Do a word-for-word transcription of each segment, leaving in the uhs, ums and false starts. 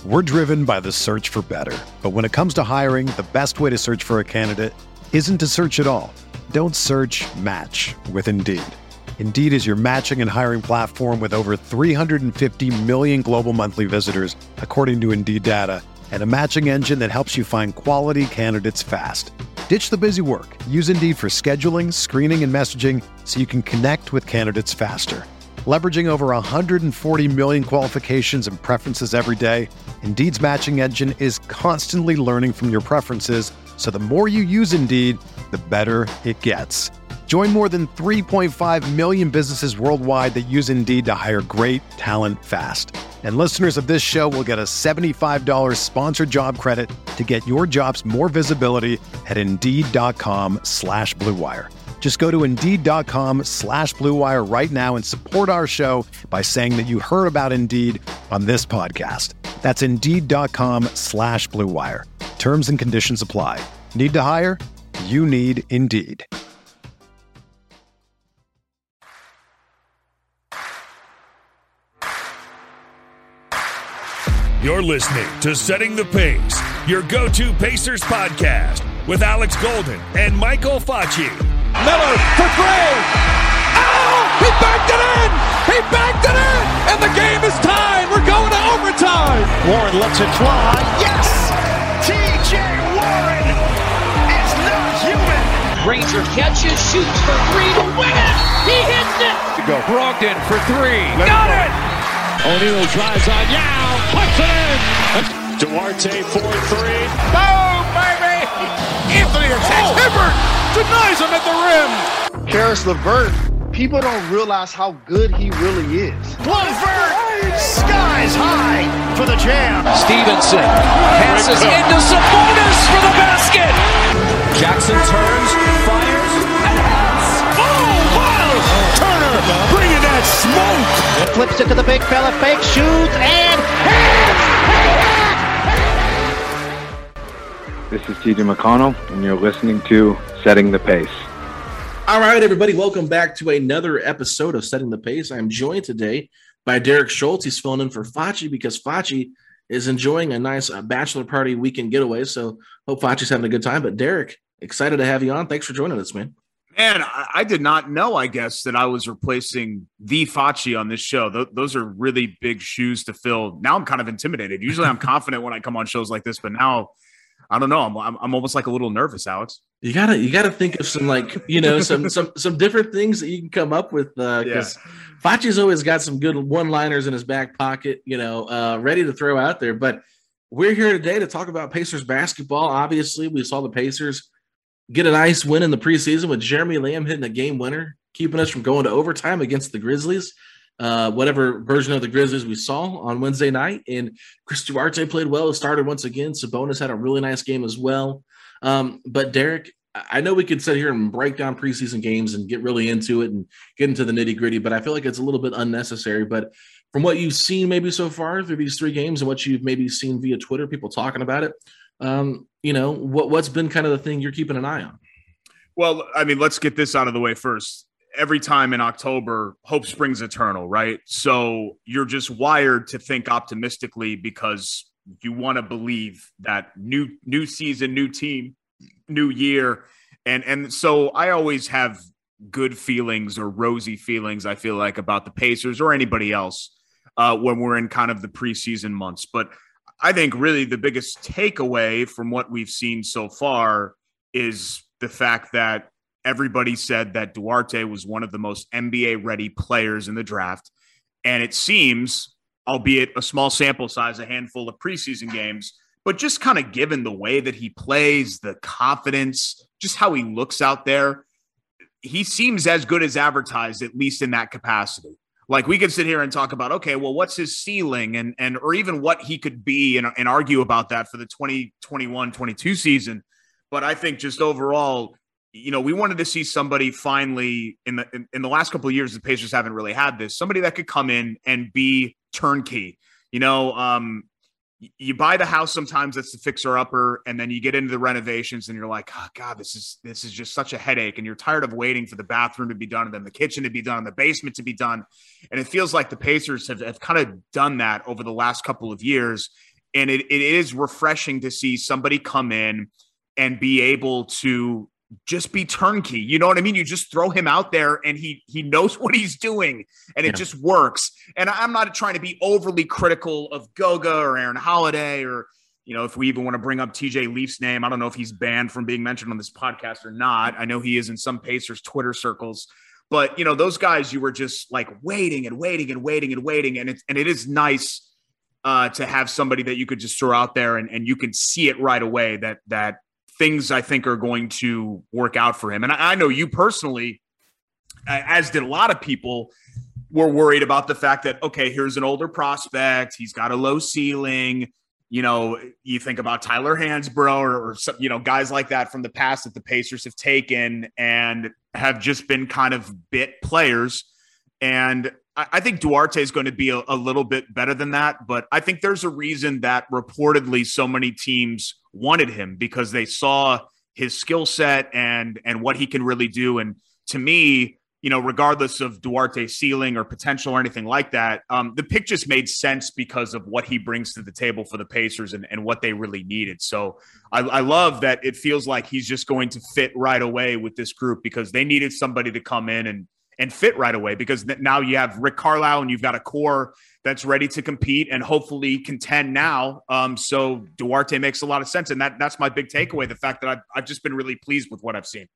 We're driven by the search for better. But when it comes to hiring, the best way to search for a candidate isn't to search at all. Don't search, match with Indeed. Indeed is your matching and hiring platform with over three hundred fifty million global monthly visitors, according to Indeed data, and a matching engine that helps you find quality candidates fast. Ditch the busy work. Use Indeed for scheduling, screening, and messaging so you can connect with candidates faster. Leveraging over one hundred forty million qualifications and preferences every day, Indeed's matching engine is constantly learning from your preferences, so the more you use Indeed, the better it gets. Join more than three point five million businesses worldwide that use Indeed to hire great talent fast. And listeners of this show will get a seventy-five dollars sponsored job credit to get your jobs more visibility at Indeed.com slash Blue Wire. Just go to Indeed.com slash Blue Wire right now and support our show by saying that you heard about Indeed on this podcast. That's Indeed.com slash Blue Wire. Terms and conditions apply. Need to hire? You need Indeed. You're listening to Setting the Pace, your go-to Pacers podcast with Alex Golden and Michael Facci. Miller for three. Oh, he backed it in. He backed it in. And the game is tied. We're going to overtime. Warren lets it fly. Yes. T J Warren is not human. Granger catches, shoots for three to win it. He hits it. To go. Brogdon for three. Let Got it. O'Neal drives on Yao. Puts it in. Duarte for three. Boom, baby. Anthony attacks. Oh. Hibbert denies him at the rim. Karis LeVert, people don't realize how good he really is. LeVert, skies high for the jam. Stevenson passes into Sabonis for the basket. Jackson turns, fires, and hits. Oh, wow! Turner bringing that smoke. Flips it to the big fella, fake shoots, and hits! This is T J McConnell, and you're listening to Setting the Pace. All right, everybody, welcome back to another episode of Setting the Pace. I'm joined today by Derek Schultz. He's filling in for Facci because Facci is enjoying a nice uh, bachelor party weekend getaway, so hope Facci's having a good time. But Derek, excited to have you on. Thanks for joining us, man. Man, I, I did not know, I guess, that I was replacing the Facci on this show. Th- those are really big shoes to fill. Now I'm kind of intimidated. Usually I'm confident when I come on shows like this, but now I don't know. I'm, I'm I'm almost like a little nervous, Alex. You gotta you gotta think of some like you know some some some different things that you can come up with because uh, yeah. Facci's always got some good one-liners in his back pocket, you know, uh, ready to throw out there. But we're here today to talk about Pacers basketball. Obviously, we saw the Pacers get a nice win in the preseason with Jeremy Lamb hitting a game winner, keeping us from going to overtime against the Grizzlies. Uh, whatever version of the Grizzlies we saw on Wednesday night. And Chris Duarte played well. It started once again. Sabonis had a really nice game as well. Um, but Derek, I know we could sit here and break down preseason games and get really into it and get into the nitty gritty, but I feel like it's a little bit unnecessary. But from what you've seen maybe so far through these three games and what you've maybe seen via Twitter, people talking about it, um, you know, what, what's been kind of the thing you're keeping an eye on? Well, I mean, let's get this out of the way first. Every time in October, hope springs eternal, right? So you're just wired to think optimistically because you want to believe that new new season, new team, new year. And, and so I always have good feelings or rosy feelings, I feel like, about the Pacers or anybody else uh, when we're in kind of the preseason months. But I think really the biggest takeaway from what we've seen so far is the fact that everybody said that Duarte was one of the most N B A-ready players in the draft. And it seems, albeit a small sample size, a handful of preseason games, but just kind of given the way that he plays, the confidence, just how he looks out there, he seems as good as advertised, at least in that capacity. Like we could sit here and talk about, okay, well, what's his ceiling and, and or even what he could be and, and argue about that for the twenty twenty-one twenty-two season. But I think just overall, you know, we wanted to see somebody finally in the in, in the last couple of years, the Pacers haven't really had this, somebody that could come in and be turnkey. You know, um, you buy the house sometimes that's the fixer upper, and then you get into the renovations and you're like, oh God, this is this is just such a headache. And you're tired of waiting for the bathroom to be done and then the kitchen to be done and the basement to be done. And it feels like the Pacers have, have kind of done that over the last couple of years. And it, it is refreshing to see somebody come in and be able to just be turnkey. You know what I mean? You just throw him out there and he he knows what he's doing and it yeah. just works. And I'm not trying to be overly critical of Goga or Aaron Holiday or, you know, if we even want to bring up T J Leaf's name. I don't know if he's banned from being mentioned on this podcast or not. I know he is in some Pacers Twitter circles. But, you know, those guys, you were just like waiting and waiting and waiting and waiting. And, it's, and it is nice uh, to have somebody that you could just throw out there and, and you can see it right away that that things I think are going to work out for him. And I, I know you personally, as did a lot of people, were worried about the fact that, okay, here's an older prospect. He's got a low ceiling. You know, you think about Tyler Hansbrough or, or some, you know, guys like that from the past that the Pacers have taken and have just been kind of bit players. And I, I think Duarte is going to be a, a little bit better than that. But I think there's a reason that reportedly so many teams wanted him because they saw his skill set and, and what he can really do. And to me, you know, regardless of Duarte's ceiling or potential or anything like that, um, the pick just made sense because of what he brings to the table for the Pacers and, and what they really needed. So I, I love that it feels like he's just going to fit right away with this group because they needed somebody to come in and and fit right away because now you have Rick Carlisle and you've got a core that's ready to compete and hopefully contend now. Um, so Duarte makes a lot of sense. And that that's my big takeaway, the fact that I've, I've just been really pleased with what I've seen.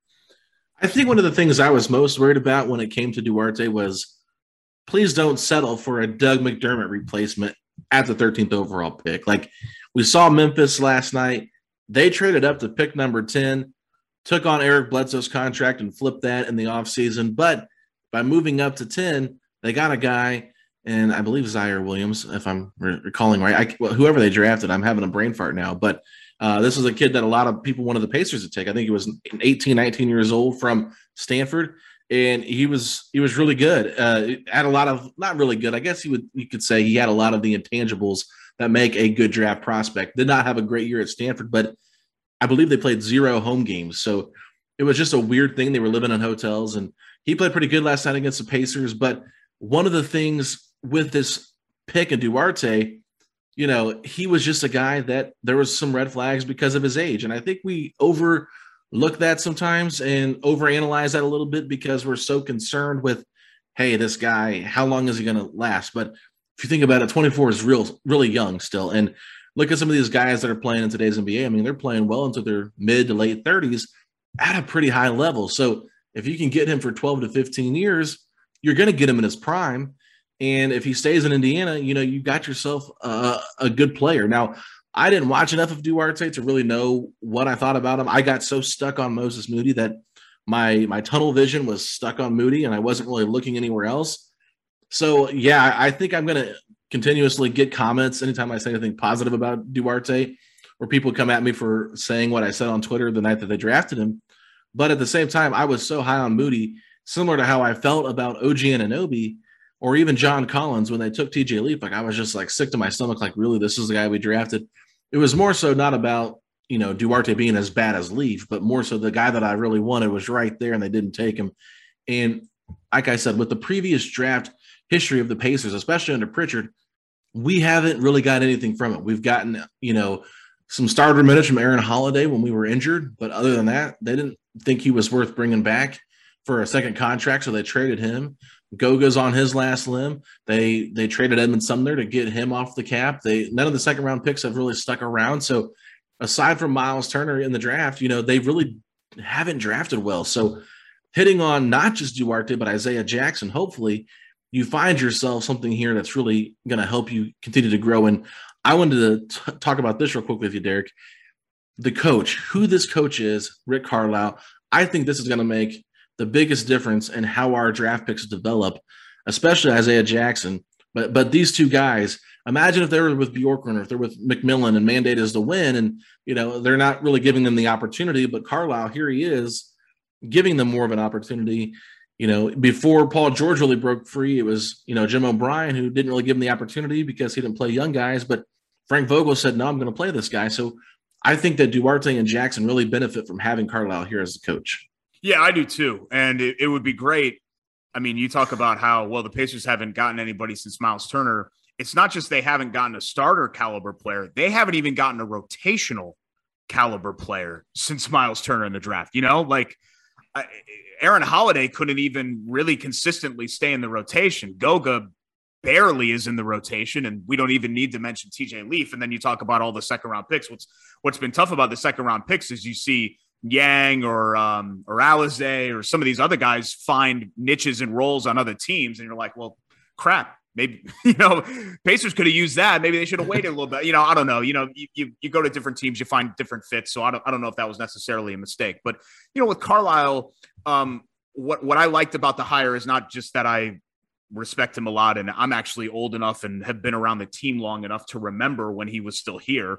I think one of the things I was most worried about when it came to Duarte was please don't settle for a Doug McDermott replacement at the thirteenth overall pick. Like we saw Memphis last night. They traded up to pick number ten, took on Eric Bledsoe's contract and flipped that in the offseason. But by moving up to ten, they got a guy, and I believe Zaire Williams, if I'm recalling right. I, well, whoever they drafted, I'm having a brain fart now. But uh, this was a kid that a lot of people wanted the Pacers to take. I think he was eighteen, nineteen years old from Stanford, and he was he was really good. Uh, had a lot of not really good. I guess you would you could say he had a lot of the intangibles that make a good draft prospect. Did not have a great year at Stanford, but I believe they played zero home games, so it was just a weird thing. They were living in hotels, and he played pretty good last night against the Pacers. But one of the things with this pick in Duarte, you know, he was just a guy that there was some red flags because of his age. And I think we overlook that sometimes and overanalyze that a little bit because we're so concerned with, hey, this guy, how long is he going to last? But if you think about it, twenty-four is real, really young still. And look at some of these guys that are playing in today's N B A. I mean, they're playing well into their mid to late thirties at a pretty high level. So if you can get him for twelve to fifteen years, you're going to get him in his prime. And if he stays in Indiana, you know, you got yourself a, a good player. Now, I didn't watch enough of Duarte to really know what I thought about him. I got so stuck on Moses Moody that my my tunnel vision was stuck on Moody, and I wasn't really looking anywhere else. So, yeah, I think I'm going to continuously get comments anytime I say anything positive about Duarte, where people come at me for saying what I said on Twitter the night that they drafted him. But at the same time, I was so high on Moody, similar to how I felt about O G Anunoby or even John Collins when they took T J Leaf. Like, I was just like sick to my stomach. Like, really, this is the guy we drafted. It was more so not about, you know, Duarte being as bad as Leaf, but more so the guy that I really wanted was right there and they didn't take him. And like I said, with the previous draft history of the Pacers, especially under Pritchard, we haven't really got anything from it. We've gotten, you know, some starter minutes from Aaron Holiday when we were injured, but other than that, they didn't think he was worth bringing back for a second contract, so they traded him. Goga's on his last limb. They they traded Edmund Sumner to get him off the cap. They none of the second round picks have really stuck around. So aside from Miles Turner in the draft, you know, they really haven't drafted well. So hitting on not just Duarte, but Isaiah Jackson, hopefully you find yourself something here that's really going to help you continue to grow. And I wanted to t- talk about this real quick with you, Derek. The coach, who this coach is, Rick Carlisle, I think this is going to make the biggest difference in how our draft picks develop, especially Isaiah Jackson. But but these two guys, imagine if they were with Bjorkgren or if they're with McMillan and mandate is to win, and you know they're not really giving them the opportunity. But Carlisle, here he is, giving them more of an opportunity. You know, before Paul George really broke free, it was, you know, Jim O'Brien who didn't really give him the opportunity because he didn't play young guys. But Frank Vogel said, no, I'm going to play this guy. So I think that Duarte and Jackson really benefit from having Carlisle here as a coach. Yeah, I do too. And it, it would be great. I mean, you talk about how, well, the Pacers haven't gotten anybody since Miles Turner. it's not just they haven't gotten a starter caliber player. They haven't even gotten a rotational caliber player since Miles Turner in the draft. You know, like uh, Aaron Holiday couldn't even really consistently stay in the rotation. Goga barely is in the rotation, and we don't even need to mention T J Leaf. And then you talk about all the second round picks. What's what's been tough about the second round picks is you see Yang or um, or Alizé or some of these other guys find niches and roles on other teams, and you're like, well, crap. Maybe, you know, Pacers could have used that. Maybe they should have waited a little bit. You know, I don't know. You know, you, you, you go to different teams, you find different fits. So I don't I don't know if that was necessarily a mistake. But, you know, with Carlisle, um, what, what I liked about the hire is not just that I respect him a lot, and I'm actually old enough and have been around the team long enough to remember when he was still here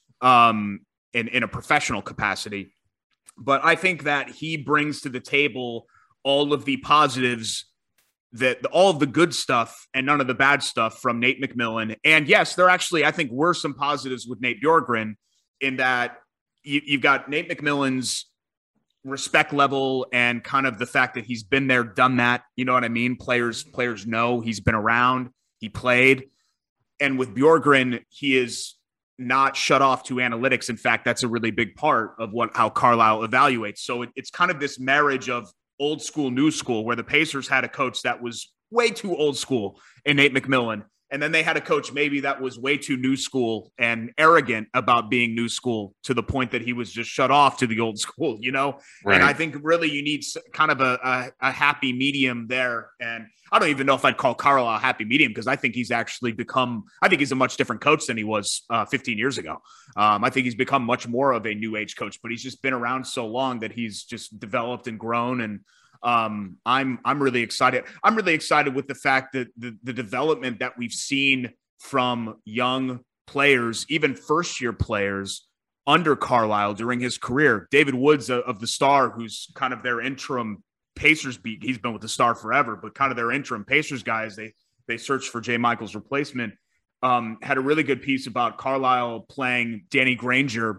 um, in, in a professional capacity. But I think that he brings to the table all of the positives, that all of the good stuff and none of the bad stuff from Nate McMillan. And yes, there actually, I think, were some positives with Nate Bjorkgren in that you, you've got Nate McMillan's respect level and kind of the fact that he's been there, done that. You know what I mean? Players, players know he's been around, he played. And with Bjorkgren, he is not shut off to analytics. In fact, that's a really big part of what, how Carlisle evaluates. So it, it's kind of this marriage of old school, new school, where the Pacers had a coach that was way too old school in Nate McMillan. And then they had a coach maybe that was way too new school and arrogant about being new school to the point that he was just shut off to the old school, you know? Right. And I think really you need kind of a, a, a happy medium there. And I don't even know if I'd call Carlisle a happy medium, because I think he's actually become, I think he's a much different coach than he was uh, fifteen years ago. Um, I think he's become much more of a new age coach, but he's just been around so long that he's just developed and grown. And um, I'm, I'm really excited. I'm really excited with the fact that the, the development that we've seen from young players, even first year players under Carlisle during his career. David Woods uh, of the Star, who's kind of their interim Pacers beat. He's been with the Star forever, but kind of their interim Pacers guys. They, they searched for Jay Michaels' replacement. Um, had a really good piece about Carlisle playing Danny Granger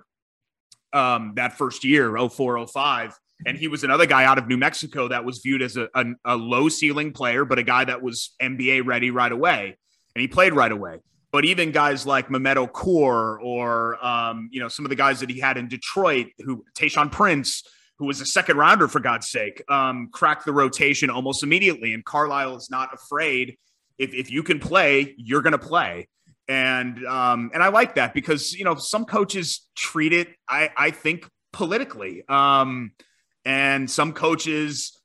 um, that first year, oh four, oh five. And he was another guy out of New Mexico that was viewed as a, a, a low ceiling player, but a guy that was N B A ready right away. And he played right away. But even guys like Mehmet Okur or, um, you know, some of the guys that he had in Detroit, who Tayshaun Prince, who was a second rounder, for God's sake, um, cracked the rotation almost immediately. And Carlisle is not afraid. If, if you can play, you're going to play. And, um, and I like that because, you know, some coaches treat it, I, I think, politically. Um, and some coaches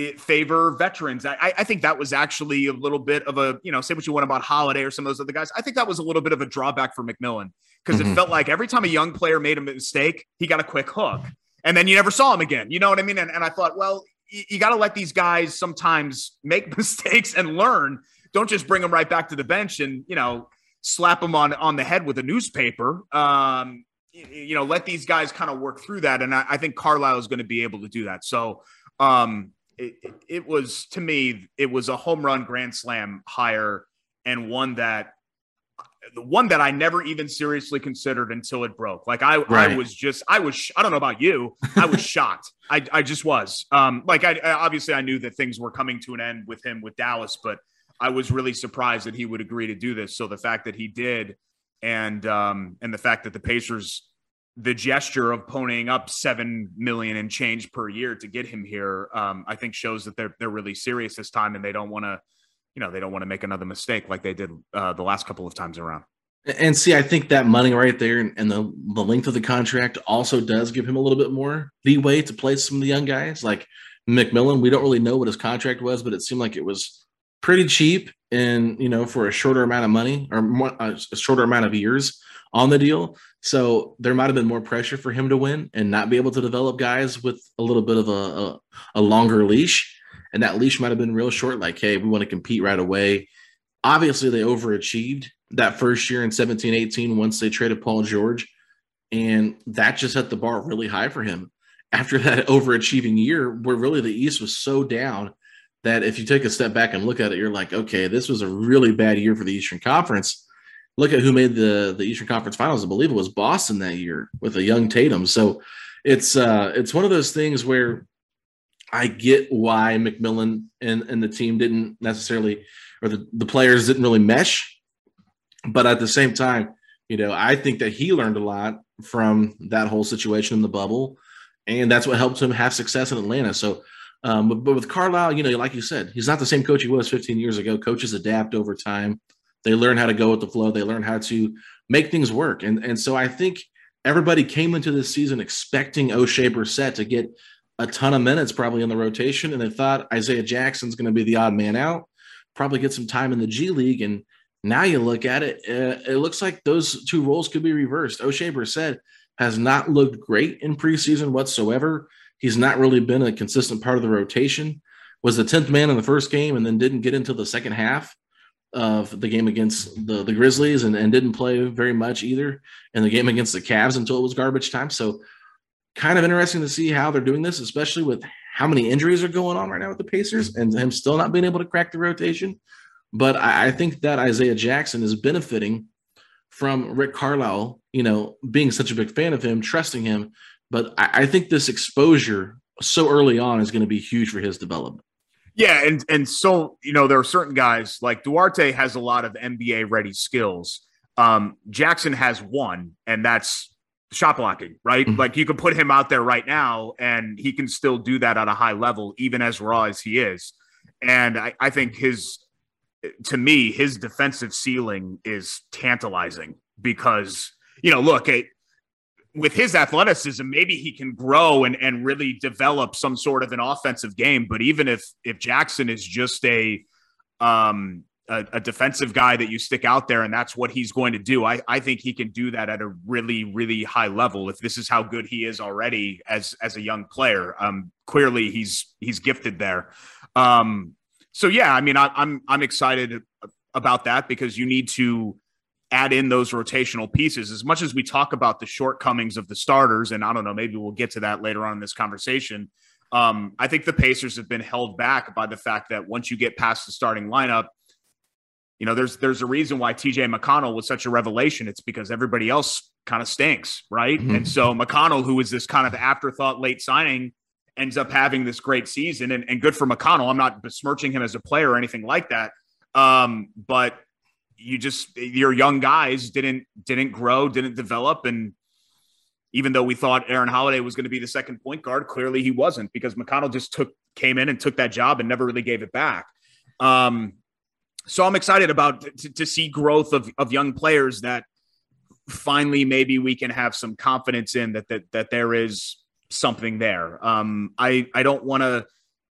favor veterans. I, I think that was actually a little bit of a, you know, say what you want about Holiday or some of those other guys. I think that was a little bit of a drawback for McMillan, because mm-hmm. it felt like every time a young player made a mistake, he got a quick hook. And then you never saw him again. You know what I mean? And, and I thought, well, you, you got to let these guys sometimes make mistakes and learn. Don't just bring them right back to the bench and, you know, slap them on, on the head with a newspaper. Um, you, you know, let these guys kind of work through that. And I, I think Carlisle is going to be able to do that. So um, it, it, it was, to me, it was a home run grand slam hire, and one that, the one that I never even seriously considered until it broke. Like I, right. I was just, I was, I don't know about you. I was shocked. I, I just was um, like, I, I obviously I knew that things were coming to an end with him with Dallas, but I was really surprised that he would agree to do this. So the fact that he did, and, um, and the fact that the Pacers, the gesture of ponying up seven million and change per year to get him here, um, I think shows that they're, they're really serious this time, and they don't want to, you know, they don't want to make another mistake like they did uh, the last couple of times around. And see, I think that money right there and, and the, the length of the contract also does give him a little bit more leeway to play some of the young guys. Like McMillan, we don't really know what his contract was, but it seemed like it was pretty cheap, and, you know, for a shorter amount of money, or more, a shorter amount of years on the deal. So there might have been more pressure for him to win and not be able to develop guys with a little bit of a, a, a longer leash. And that leash might have been real short. Like, hey, we want to compete right away. Obviously, they overachieved that first year in seventeen eighteen once they traded Paul George. And that just set the bar really high for him. After that overachieving year, where really the East was so down that if you take a step back and look at it, you're like, okay, this was a really bad year for the Eastern Conference. Look at who made the, the Eastern Conference Finals. I believe it was Boston that year with a young Tatum. So it's uh, it's one of those things where I get why McMillan and, and the team didn't necessarily, or the, the players didn't really mesh But at the same time, you know, I think that he learned a lot from that whole situation in the bubble, and that's what helped him have success in Atlanta. So, um, but, but with Carlisle, you know, like you said, he's not the same coach he was fifteen years ago. Coaches adapt over time. They learn how to go with the flow. They learn how to make things work. And, and so I think everybody came into this season expecting O'Shea Brissett to get a ton of minutes probably in the rotation, and they thought Isaiah Jackson's going to be the odd man out, probably get some time in the G League. And now you look at it, uh, it looks like those two roles could be reversed. O'Shea Brissett has not looked great in preseason whatsoever. He's not really been a consistent part of the rotation, was the tenth man in the first game and then didn't get into the second half of the game against the, the Grizzlies and, and didn't play very much either in the game against the Cavs until it was garbage time. So kind of interesting to see how they're doing this, especially with how many injuries are going on right now with the Pacers and him still not being able to crack the rotation. But I, I think that Isaiah Jackson is benefiting from Rick Carlisle, you know, being such a big fan of him, trusting him. But I, I think this exposure so early on is going to be huge for his development. Yeah, and and so, you know, there are certain guys like Duarte has a lot of N B A-ready skills. Um, Jackson has one, and that's shot blocking, right? Mm-hmm. Like you could put him out there right now, and he can still do that at a high level, even as raw as he is. And I, I think his, to me, his defensive ceiling is tantalizing because, you know, look, it, with his athleticism, maybe he can grow and, and really develop some sort of an offensive game. But even if if Jackson is just a um a, a defensive guy that you stick out there and that's what he's going to do, I, I think he can do that at a really, really high level. If this is how good he is already as as a young player, um, clearly he's he's gifted there. Um, so yeah, I mean, I, I'm I'm excited about that because you need to add in those rotational pieces. As much as we talk about the shortcomings of the starters, and I don't know, maybe we'll get to that later on in this conversation. Um, I think the Pacers have been held back by the fact that once you get past the starting lineup, you know, there's there's a reason why T J McConnell was such a revelation. It's because everybody else kind of stinks, right? Mm-hmm. And so McConnell, who is this kind of afterthought late signing, ends up having this great season, and, and good for McConnell. I'm not besmirching him as a player or anything like that, um, but you just, your young guys didn't, didn't grow, didn't develop. And even though we thought Aaron Holiday was going to be the second point guard, clearly he wasn't because McConnell just took, came in and took that job and never really gave it back. Um, so I'm excited about to, to see growth of, of young players that finally, maybe we can have some confidence in that, that, that there is something there. Um, I, I don't want to,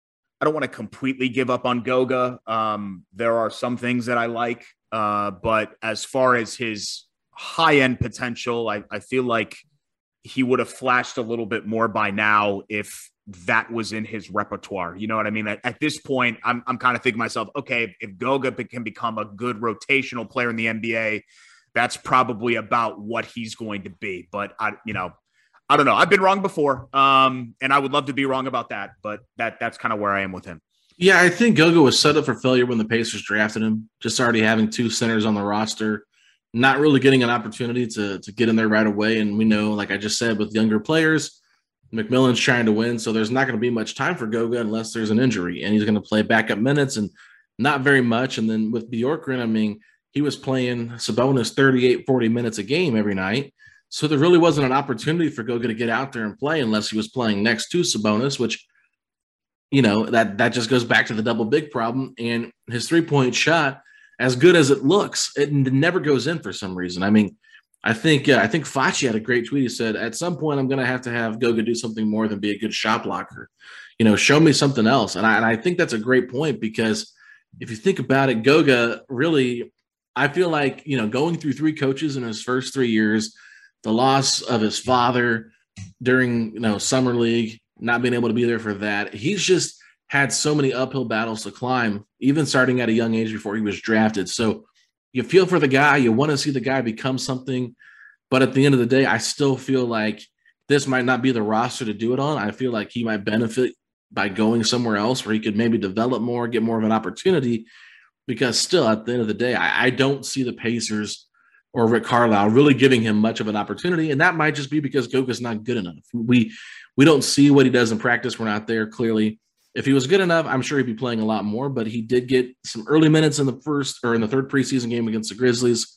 I don't want to completely give up on Goga. Um, there are some things that I like. Uh, but as far as his high-end potential, I, I feel like he would have flashed a little bit more by now if that was in his repertoire. You know what I mean? At, at this point, I'm I'm kind of thinking to myself, okay, if, if Goga can become a good rotational player in the N B A, that's probably about what he's going to be. But I, you know, I don't know. I've been wrong before, um, and I would love to be wrong about that. But that that's kind of where I am with him. Yeah, I think Goga was set up for failure when the Pacers drafted him, just already having two centers on the roster, not really getting an opportunity to, to get in there right away. And we know, like I just said, with younger players, McMillan's trying to win, so there's not going to be much time for Goga unless there's an injury, and he's going to play backup minutes and not very much. And then with Bjorkgren, I mean, he was playing Sabonis thirty-eight, forty minutes a game every night, so there really wasn't an opportunity for Goga to get out there and play unless he was playing next to Sabonis, which – you know, that, that just goes back to the double big problem. And his three-point shot, as good as it looks, it never goes in for some reason. I mean, I think uh, I think Facci had a great tweet. He said, at some point, I'm going to have to have Goga do something more than be a good shot blocker. You know, show me something else. And I, and I think that's a great point because if you think about it, Goga really, I feel like, you know, going through three coaches in his first three years, the loss of his father during, you know, summer league, not being able to be there for that. He's just had so many uphill battles to climb, even starting at a young age before he was drafted. So you feel for the guy, you want to see the guy become something. But at the end of the day, I still feel like this might not be the roster to do it on. I feel like he might benefit by going somewhere else where he could maybe develop more, get more of an opportunity, because still at the end of the day, I, I don't see the Pacers or Rick Carlisle really giving him much of an opportunity. And that might just be because Goga's not good enough. We, We don't see what he does in practice. We're not there clearly. If he was good enough, I'm sure he'd be playing a lot more, but he did get some early minutes in the first or in the third preseason game against the Grizzlies.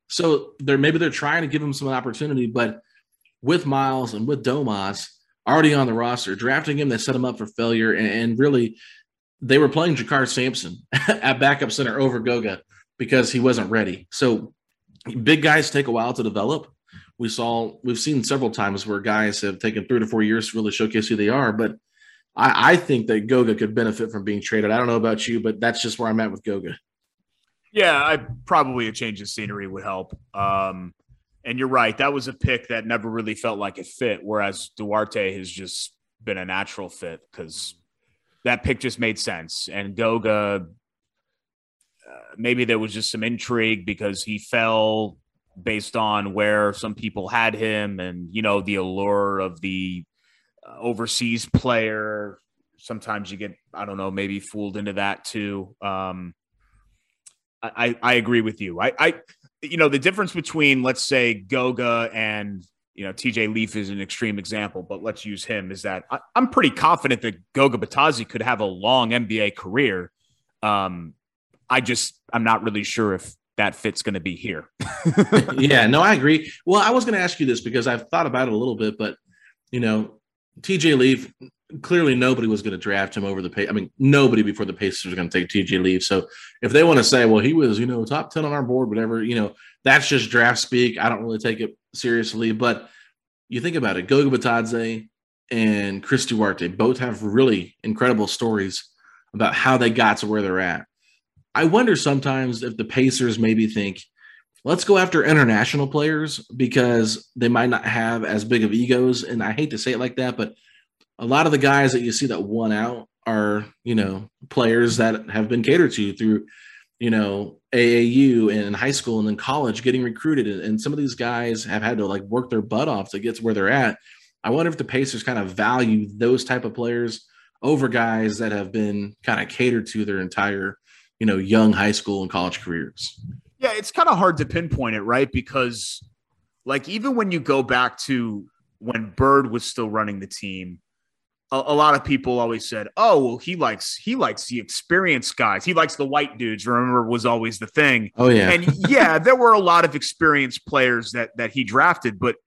So they're maybe they're trying to give him some opportunity, but with Miles and with Domas already on the roster, drafting him, they set him up for failure. And, and really, they were playing Jakar Sampson at backup center over Goga because he wasn't ready. So big guys take a while to develop. We saw, we've seen several times where guys have taken three to four years to really showcase who they are. But I, I think that Goga could benefit from being traded. I don't know about you, but that's just where I'm at with Goga. Yeah, I probably a change of scenery would help. Um, and you're right. That was a pick that never really felt like it fit, whereas Duarte has just been a natural fit because that pick just made sense. And Goga, uh, maybe there was just some intrigue because he fell based on where some people had him and, you know, the allure of the uh, overseas player. Sometimes you get, I don't know, maybe fooled into that too. Um, I, I agree with you. I, I, you know, the difference between, let's say, Goga and, you know, T J Leaf is an extreme example, but let's use him, is that I, I'm pretty confident that Goga Batadze could have a long N B A career. Um, I just, I'm not really sure if that fit's going to be here. Yeah, no, I agree. Well, I was going to ask you this because I've thought about it a little bit, but, you know, T J Leaf, clearly nobody was going to draft him over the pay. I mean, nobody before the Pacers are going to take T J Leaf. So if they want to say, well, he was, you know, top ten on our board, whatever, you know, that's just draft speak. I don't really take it seriously. But you think about it, Goga Batadze and Chris Duarte both have really incredible stories about how they got to where they're at. I wonder sometimes if the Pacers maybe think, let's go after international players because they might not have as big of egos. And I hate to say it like that, but a lot of the guys that you see that won out are, you know, players that have been catered to through, you know, A A U and high school and then college getting recruited. And some of these guys have had to like work their butt off to get to where they're at. I wonder if the Pacers kind of value those type of players over guys that have been kind of catered to their entire, you know, young high school and college careers. Yeah, it's kind of hard to pinpoint it, right? Because like even when you go back to when Bird was still running the team, a, a lot of people always said, oh, well, he likes he likes the experienced guys. He likes the white dudes, remember, was always the thing. Oh, yeah. And yeah, there were a lot of experienced players that that he drafted. But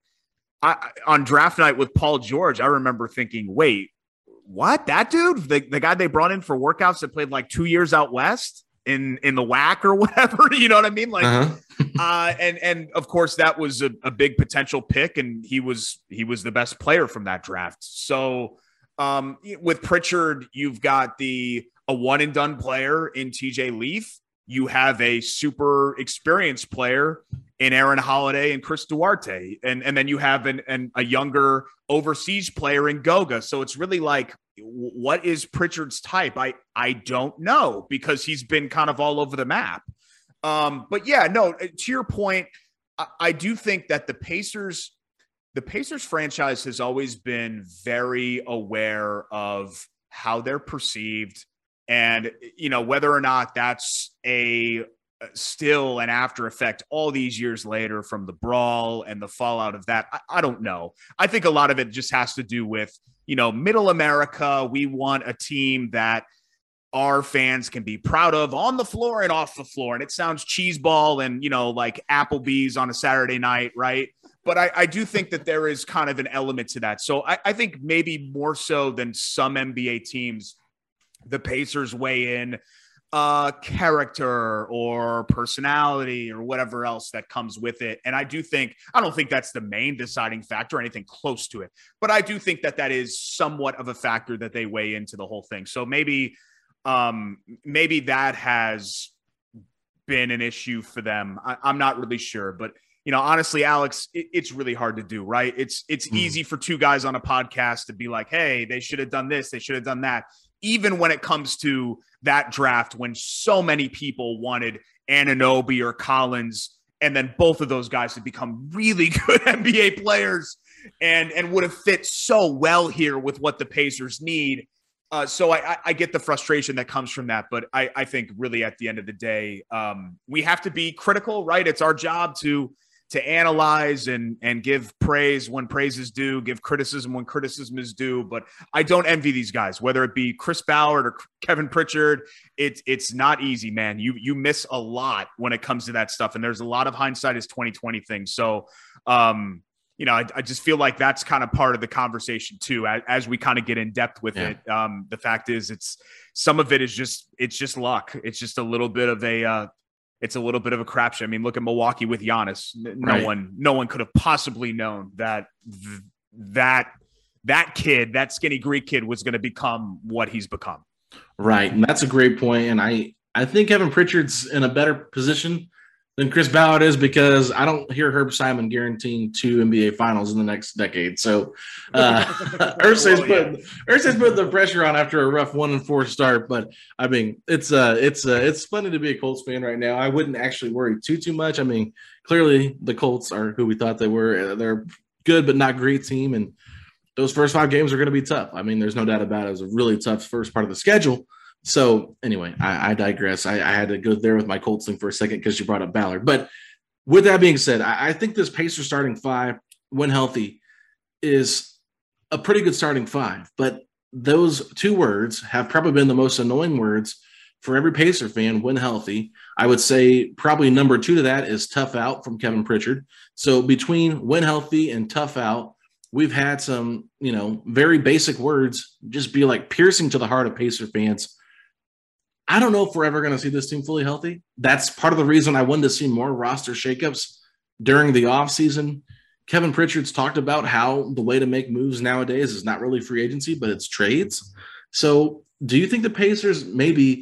I, on draft night with Paul George, I remember thinking, wait, what? That dude? The, the guy they brought in for workouts that played like two years out west? in in the W A C or whatever, you know what I mean? Like, uh-huh. uh, and and of course that was a, a big potential pick, and he was he was the best player from that draft. So um, with Pritchard, you've got the a one and done player in T J Leaf. You have a super experienced player in Aaron Holiday and Chris Duarte, and and then you have an, an a younger overseas player in Goga. So it's really like, what is Pritchard's type? I, I don't know because he's been kind of all over the map. Um, but yeah, no, to your point, I, I do think that the Pacers, the Pacers franchise has always been very aware of how they're perceived and, you know, whether or not that's a still an after effect all these years later from the brawl and the fallout of that. I, I don't know. I think a lot of it just has to do with, you know, middle America. We want a team that our fans can be proud of on the floor and off the floor. And it sounds cheeseball and, you know, like Applebee's on a Saturday night, right? But I, I do think that there is kind of an element to that. So I, I think maybe more so than some N B A teams, the Pacers weigh in uh, character or personality or whatever else that comes with it. And I do think, I don't think that's the main deciding factor or anything close to it, but I do think that that is somewhat of a factor that they weigh into the whole thing. So maybe, um, maybe that has been an issue for them. I, I'm not really sure, but you know, honestly, Alex, it, it's really hard to do, right? It's, it's mm. easy for two guys on a podcast to be like, hey, they should have done this. They should have done that. Even when it comes to that draft, when so many people wanted Anunoby or Collins, and then both of those guys have become really good N B A players and, and would have fit so well here with what the Pacers need. Uh, so I, I get the frustration that comes from that. But I, I think really at the end of the day, um, we have to be critical, right? It's our job to to analyze and and give praise when praise is due, give criticism when criticism is due. But I don't envy these guys, whether it be Chris Ballard or Kevin Pritchard. It's it's not easy, man. You you miss a lot when it comes to that stuff, and there's a lot of hindsight is twenty twenty things. So, um, you know, I, I just feel like that's kind of part of the conversation too, as, as we kind of get in depth with yeah. it. Um, the fact is, it's some of it is just it's just luck. It's just a little bit of a uh, It's a little bit of a crapshoot. I mean, look at Milwaukee with Giannis. No right. one, no one could have possibly known that th- that that kid, that skinny Greek kid, was going to become what he's become. Right, and that's a great point. And I, I think Kevin Pritchard's in a better position than Chris Ballard is, because I don't hear Herb Simon guaranteeing two N B A Finals in the next decade. So, uh, Irsay's putting Irsay's putting the pressure on after a rough one and four start. But I mean, it's uh, it's uh, it's funny to be a Colts fan right now. I wouldn't actually worry too too much. I mean, clearly the Colts are who we thought they were. They're good but not great team, and those first five games are going to be tough. I mean, there's no doubt about it. It was a really tough first part of the schedule. So anyway, I, I digress. I, I had to go there with my Colts thing for a second because you brought up Ballard. But with that being said, I, I think this Pacers starting five, when healthy, is a pretty good starting five. But those two words have probably been the most annoying words for every Pacer fan when healthy. I would say probably number two to that is tough out from Kevin Pritchard. So between when healthy and tough out, we've had some, you know, very basic words just be like piercing to the heart of Pacer fans. I don't know if we're ever going to see this team fully healthy. That's part of the reason I wanted to see more roster shakeups during the offseason. Kevin Pritchard's talked about how the way to make moves nowadays is not really free agency, but it's trades. So do you think the Pacers maybe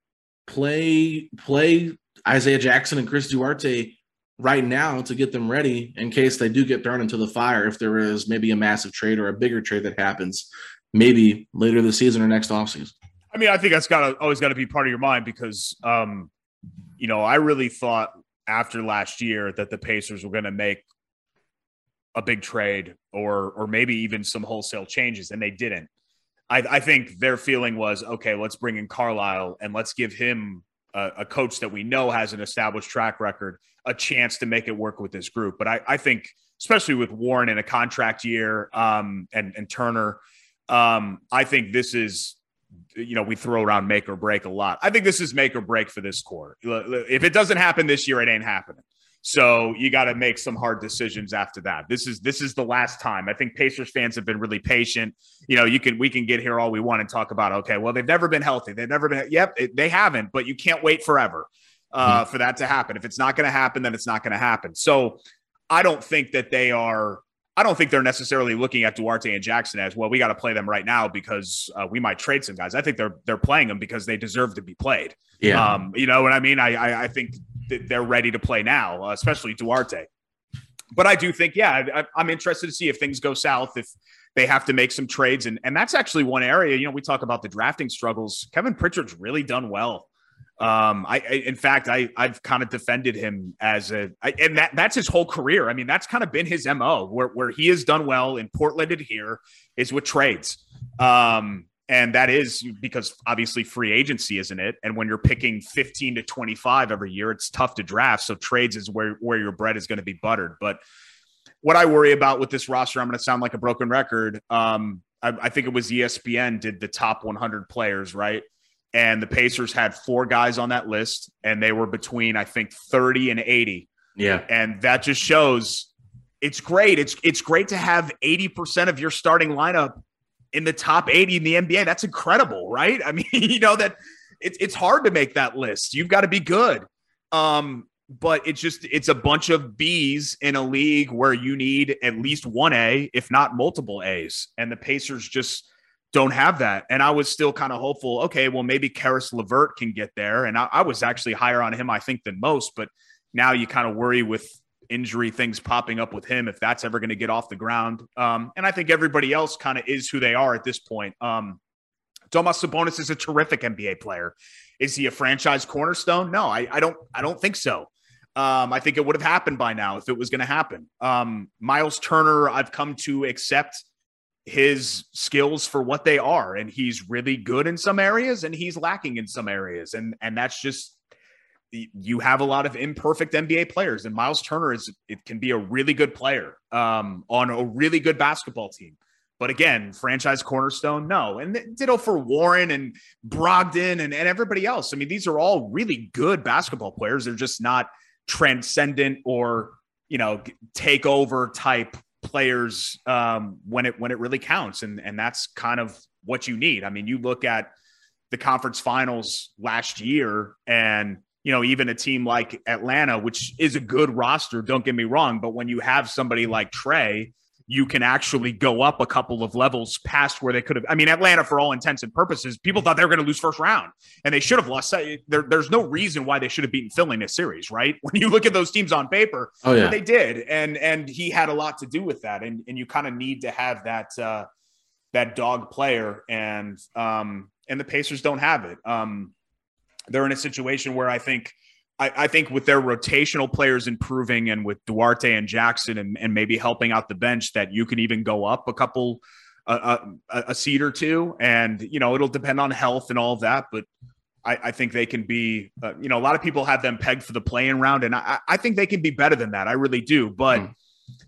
play play Isaiah Jackson and Chris Duarte right now to get them ready in case they do get thrown into the fire, if there is maybe a massive trade or a bigger trade that happens maybe later this season or next offseason? I mean, I think that's got to always got to be part of your mind because, um, you know, I really thought after last year that the Pacers were going to make a big trade or or maybe even some wholesale changes, and they didn't. I, I think their feeling was, okay, let's bring in Carlisle and let's give him a, a coach that we know has an established track record a chance to make it work with this group. But I, I think, especially with Warren in a contract year um, and, and Turner, um, I think this is, you know, we throw around make or break a lot. I think this is make or break for this core. If it doesn't happen this year, it ain't happening. So you got to make some hard decisions after that. This is this is the last time. I think Pacers fans have been really patient. You know, you can we can get here all we want and talk about, okay, well, they've never been healthy. They've never been. Yep, they haven't. But you can't wait forever uh, mm-hmm. for that to happen. If it's not going to happen, then it's not going to happen. So I don't think that they are. I don't think they're necessarily looking at Duarte and Jackson as, well, we got to play them right now because uh, we might trade some guys. I think they're they're playing them because they deserve to be played. Yeah, um, you know what I mean. I I, I think. They're ready to play now, especially Duarte. But I do think, yeah, I, I'm interested to see if things go south, if they have to make some trades. And, and that's actually one area, you know, we talk about the drafting struggles. Kevin Pritchard's really done well. Um, I, I in fact, I, I've kind of defended him as a, I, and that that's his whole career. I mean, that's kind of been his M O where, where he has done well in Portland and here is with trades. Um, And that is because obviously free agency, isn't it? And when you're picking fifteen to twenty-five every year, it's tough to draft. So trades is where, where your bread is going to be buttered. But what I worry about with this roster, I'm going to sound like a broken record. Um, I, I think it was E S P N did the top one hundred players, right? And the Pacers had four guys on that list, and they were between, I think, thirty and eighty. Yeah. And that just shows it's great. It's, it's great to have eighty percent of your starting lineup in the top eighty in the N B A. That's incredible, right? I mean, you know that it's it's hard to make that list. You've got to be good. Um, but it's just it's a bunch of B's in a league where you need at least one A, if not multiple A's. And the Pacers just don't have that. And I was still kind of hopeful, okay, well, maybe Karis LeVert can get there. And I, I was actually higher on him, I think, than most. But now you kind of worry with injury things popping up with him if that's ever going to get off the ground. Um, and I think everybody else kind of is who they are at this point. Um, Domas Sabonis is a terrific N B A player. Is he a franchise cornerstone? No, I, I don't. I don't think so. Um, I think it would have happened by now if it was going to happen. Um, Miles Turner, I've come to accept his skills for what they are, and he's really good in some areas, and he's lacking in some areas, and and that's just. you have a lot of imperfect N B A players, and Miles Turner is it can be a really good player um, on a really good basketball team. But again, franchise cornerstone, no. And ditto for Warren and Brogdon and, and everybody else. I mean, these are all really good basketball players. They're just not transcendent or, you know, take over type players um, when it when it really counts. And, and that's kind of what you need. I mean, you look at the conference finals last year and, you know, even a team like Atlanta, which is a good roster, don't get me wrong, but when you have somebody like Trey, you can actually go up a couple of levels past where they could have. I mean, Atlanta, for all intents and purposes, people thought they were going to lose first round, and they should have lost. There, there's no reason why they should have beaten Philly in this series, right? When you look at those teams on paper, oh, yeah. they did, and and he had a lot to do with that, and and you kind of need to have that uh, that dog player, and um, and the Pacers don't have it. Um, they're in a situation where I think. I, I think with their rotational players improving and with Duarte and Jackson and, and maybe helping out the bench, that you can even go up a couple, uh, a, a seed or two. And, you know, it'll depend on health and all of that. But I, I think they can be, uh, you know, a lot of people have them pegged for the play-in round. And I, I think they can be better than that. I really do. But mm.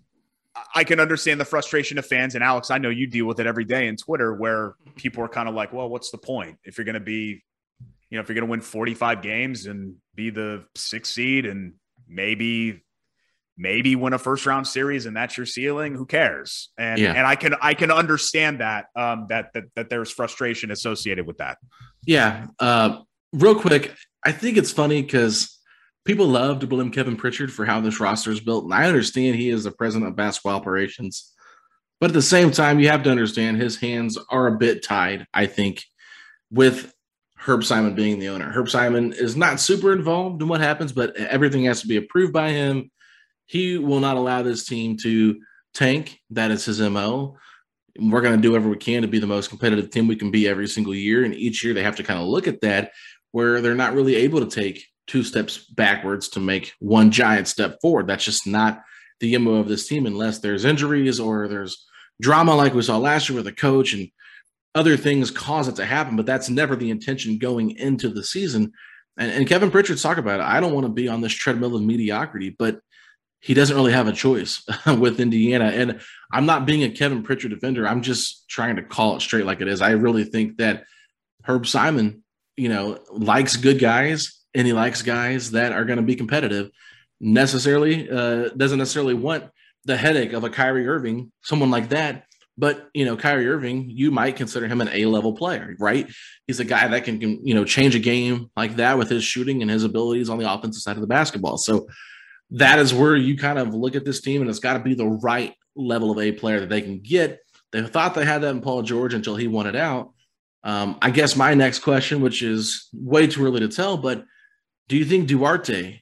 I can understand the frustration of fans. And Alex, I know you deal with it every day in Twitter where people are kind of like, well, what's the point if you're going to be, you know, if you're going to win forty-five games and be the sixth seed and maybe, maybe win a first round series and that's your ceiling, who cares? And, yeah. and I can, I can understand that, um, that, that, that there's frustration associated with that. Yeah. Uh, real quick. I think it's funny because people love to blame Kevin Pritchard for how this roster is built. And I understand he is the president of basketball operations, but at the same time, you have to understand his hands are a bit tied, I think, with Herb Simon being the owner. Herb Simon is not super involved in what happens, but everything has to be approved by him. He will not allow this team to tank. That is his M O. We're going to do whatever we can to be the most competitive team we can be every single year. And each year they have to kind of look at that where they're not really able to take two steps backwards to make one giant step forward. That's just not the M O of this team unless there's injuries or there's drama like we saw last year with the coach and other things cause it to happen, but that's never the intention going into the season. And, and Kevin Pritchard's talk about it. I don't want to be on this treadmill of mediocrity, but he doesn't really have a choice with Indiana. And I'm not being a Kevin Pritchard defender. I'm just trying to call it straight like it is. I really think that Herb Simon, you know, likes good guys and he likes guys that are going to be competitive. Necessarily uh, doesn't necessarily want the headache of a Kyrie Irving, someone like that. But, you know, Kyrie Irving, you might consider him an A-level player, right? He's a guy that can, can, you know, change a game like that with his shooting and his abilities on the offensive side of the basketball. So that is where you kind of look at this team, and it's got to be the right level of A player that they can get. They thought they had that in Paul George until he won it out. Um, I guess my next question, which is way too early to tell, but do you think Duarte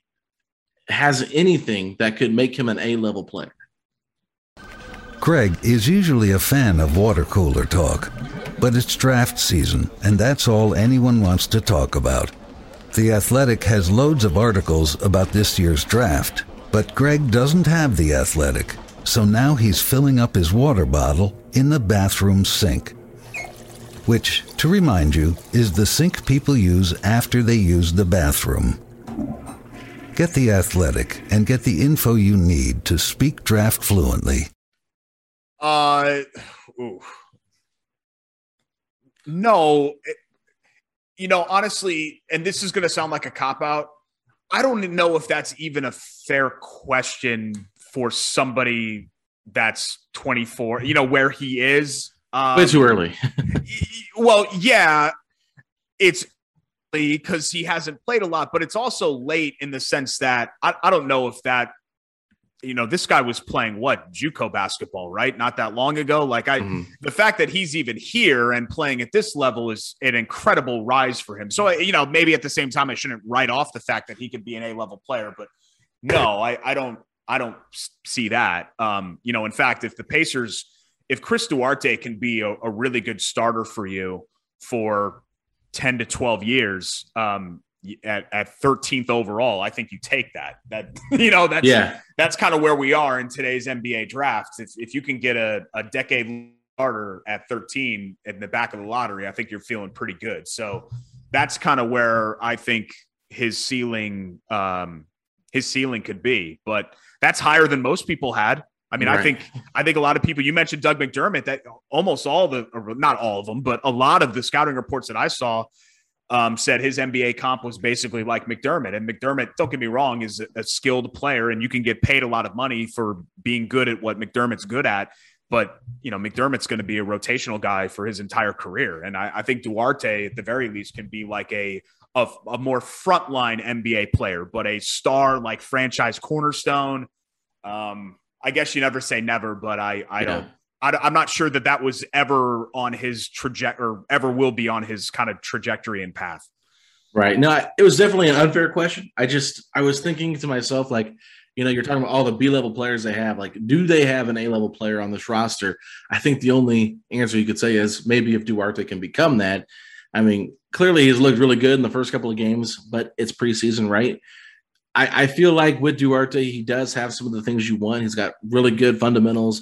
has anything that could make him an A-level player? Greg is usually a fan of water cooler talk, but it's draft season, and that's all anyone wants to talk about. The Athletic has loads of articles about this year's draft, but Greg doesn't have The Athletic, so now he's filling up his water bottle in the bathroom sink, which, to remind you, is the sink people use after they use the bathroom. Get The Athletic and get the info you need to speak draft fluently. Uh, ooh. No, it, you know, honestly, and this is going to sound like a cop-out, I don't know if that's even a fair question for somebody that's twenty-four, you know, where he is. Um, Way too early. Well, yeah, it's because he hasn't played a lot, but it's also late in the sense that I, I don't know if that, you know, this guy was playing what JUCO basketball, right? Not that long ago. Like I, mm-hmm. the fact that he's even here and playing at this level is an incredible rise for him. So, you know, maybe at the same time, I shouldn't write off the fact that he could be an A-level player, but no, I, I don't, I don't see that. Um, you know, in fact, if the Pacers, if Chris Duarte can be a, a really good starter for you for ten to twelve years, um, At, at thirteenth overall, I think you take that. That you know, that's yeah. that's kind of where we are in today's N B A drafts. If if you can get a, a decade starter at thirteen in the back of the lottery, I think you're feeling pretty good. So that's kind of where I think his ceiling, um, his ceiling could be, but that's higher than most people had. I mean, right. I think, I think a lot of people, you mentioned Doug McDermott, that almost all the, or not all of them, but a lot of the scouting reports that I saw um, said his N B A comp was basically like McDermott. And McDermott, don't get me wrong, is a, a skilled player, and you can get paid a lot of money for being good at what McDermott's good at. But, you know, McDermott's going to be a rotational guy for his entire career. And I, I think Duarte, at the very least, can be like a, a, a more frontline N B A player, but a star, like franchise cornerstone. Um, I guess you never say never, but I, I yeah. don't, I, I'm not sure that that was ever on his trajectory or ever will be on his kind of trajectory and path. Right. No, it was definitely an unfair question. I just, I was thinking to myself, like, you know, you're talking about all the B-level players they have. Like, do they have an A-level player on this roster? I think the only answer you could say is maybe if Duarte can become that. I mean, clearly he's looked really good in the first couple of games, but it's preseason, right? I, I feel like with Duarte, he does have some of the things you want. He's got really good fundamentals,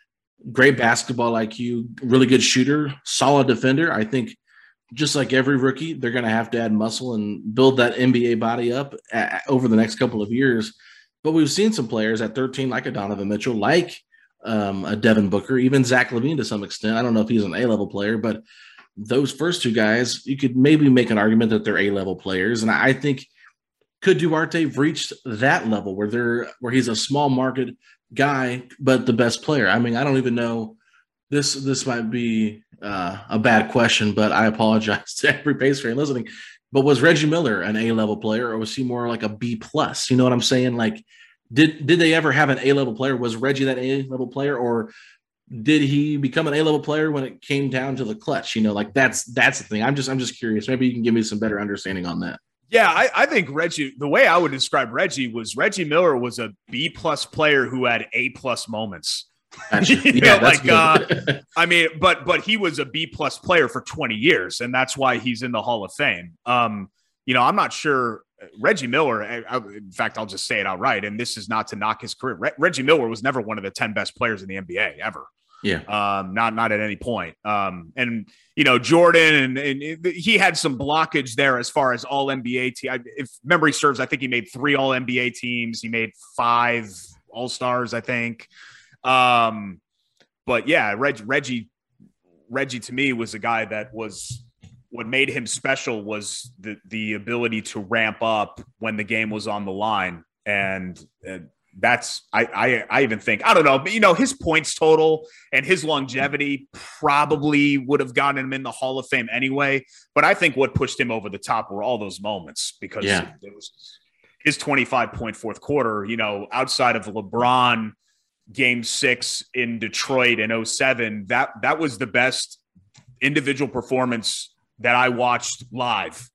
great basketball I Q, really good shooter, solid defender. I think just like every rookie, they're going to have to add muscle and build that N B A body up at, over the next couple of years. But we've seen some players at thirteen, like a Donovan Mitchell, like um, a Devin Booker, even Zach LaVine to some extent. I don't know if he's an A-level player, but those first two guys, you could maybe make an argument that they're A-level players. And I think, could Duarte reach that level where they're where he's a small market guy, but the best player? I mean, I don't even know. This this might be uh, a bad question, but I apologize to every Pacer fan listening. But was Reggie Miller an A-level player, or was he more like a B plus? You know what I'm saying? Like, did did they ever have an A-level player? Was Reggie that A-level player, or did he become an A-level player when it came down to the clutch? You know, like that's that's the thing. I'm just I'm just curious. Maybe you can give me some better understanding on that. Yeah, I, I think Reggie, the way I would describe Reggie was Reggie Miller was a B plus player who had A plus moments. you yeah, know, like, uh, I mean, but but he was a B plus player for twenty years, and that's why he's in the Hall of Fame. Um, you know, I'm not sure Reggie Miller. I, I, in fact, I'll just say it outright, and this is not to knock his career. Re- Reggie Miller was never one of the ten best players in the N B A ever. Yeah, um, not not at any point. Um, and you know, Jordan, and, and he had some blockage there as far as all N B A team. If memory serves, I think he made three all N B A teams. He made five All Stars, I think. Um, but yeah, Reg, Reggie, Reggie to me was a guy that was, what made him special was the, the ability to ramp up when the game was on the line. And, and that's, I, I, I even think, I don't know, but you know, his points total and his longevity probably would have gotten him in the Hall of Fame anyway. But I think what pushed him over the top were all those moments, because yeah. it was his twenty-five point fourth quarter, you know, outside of LeBron, Game six in Detroit in oh seven, that that was the best individual performance that I watched live,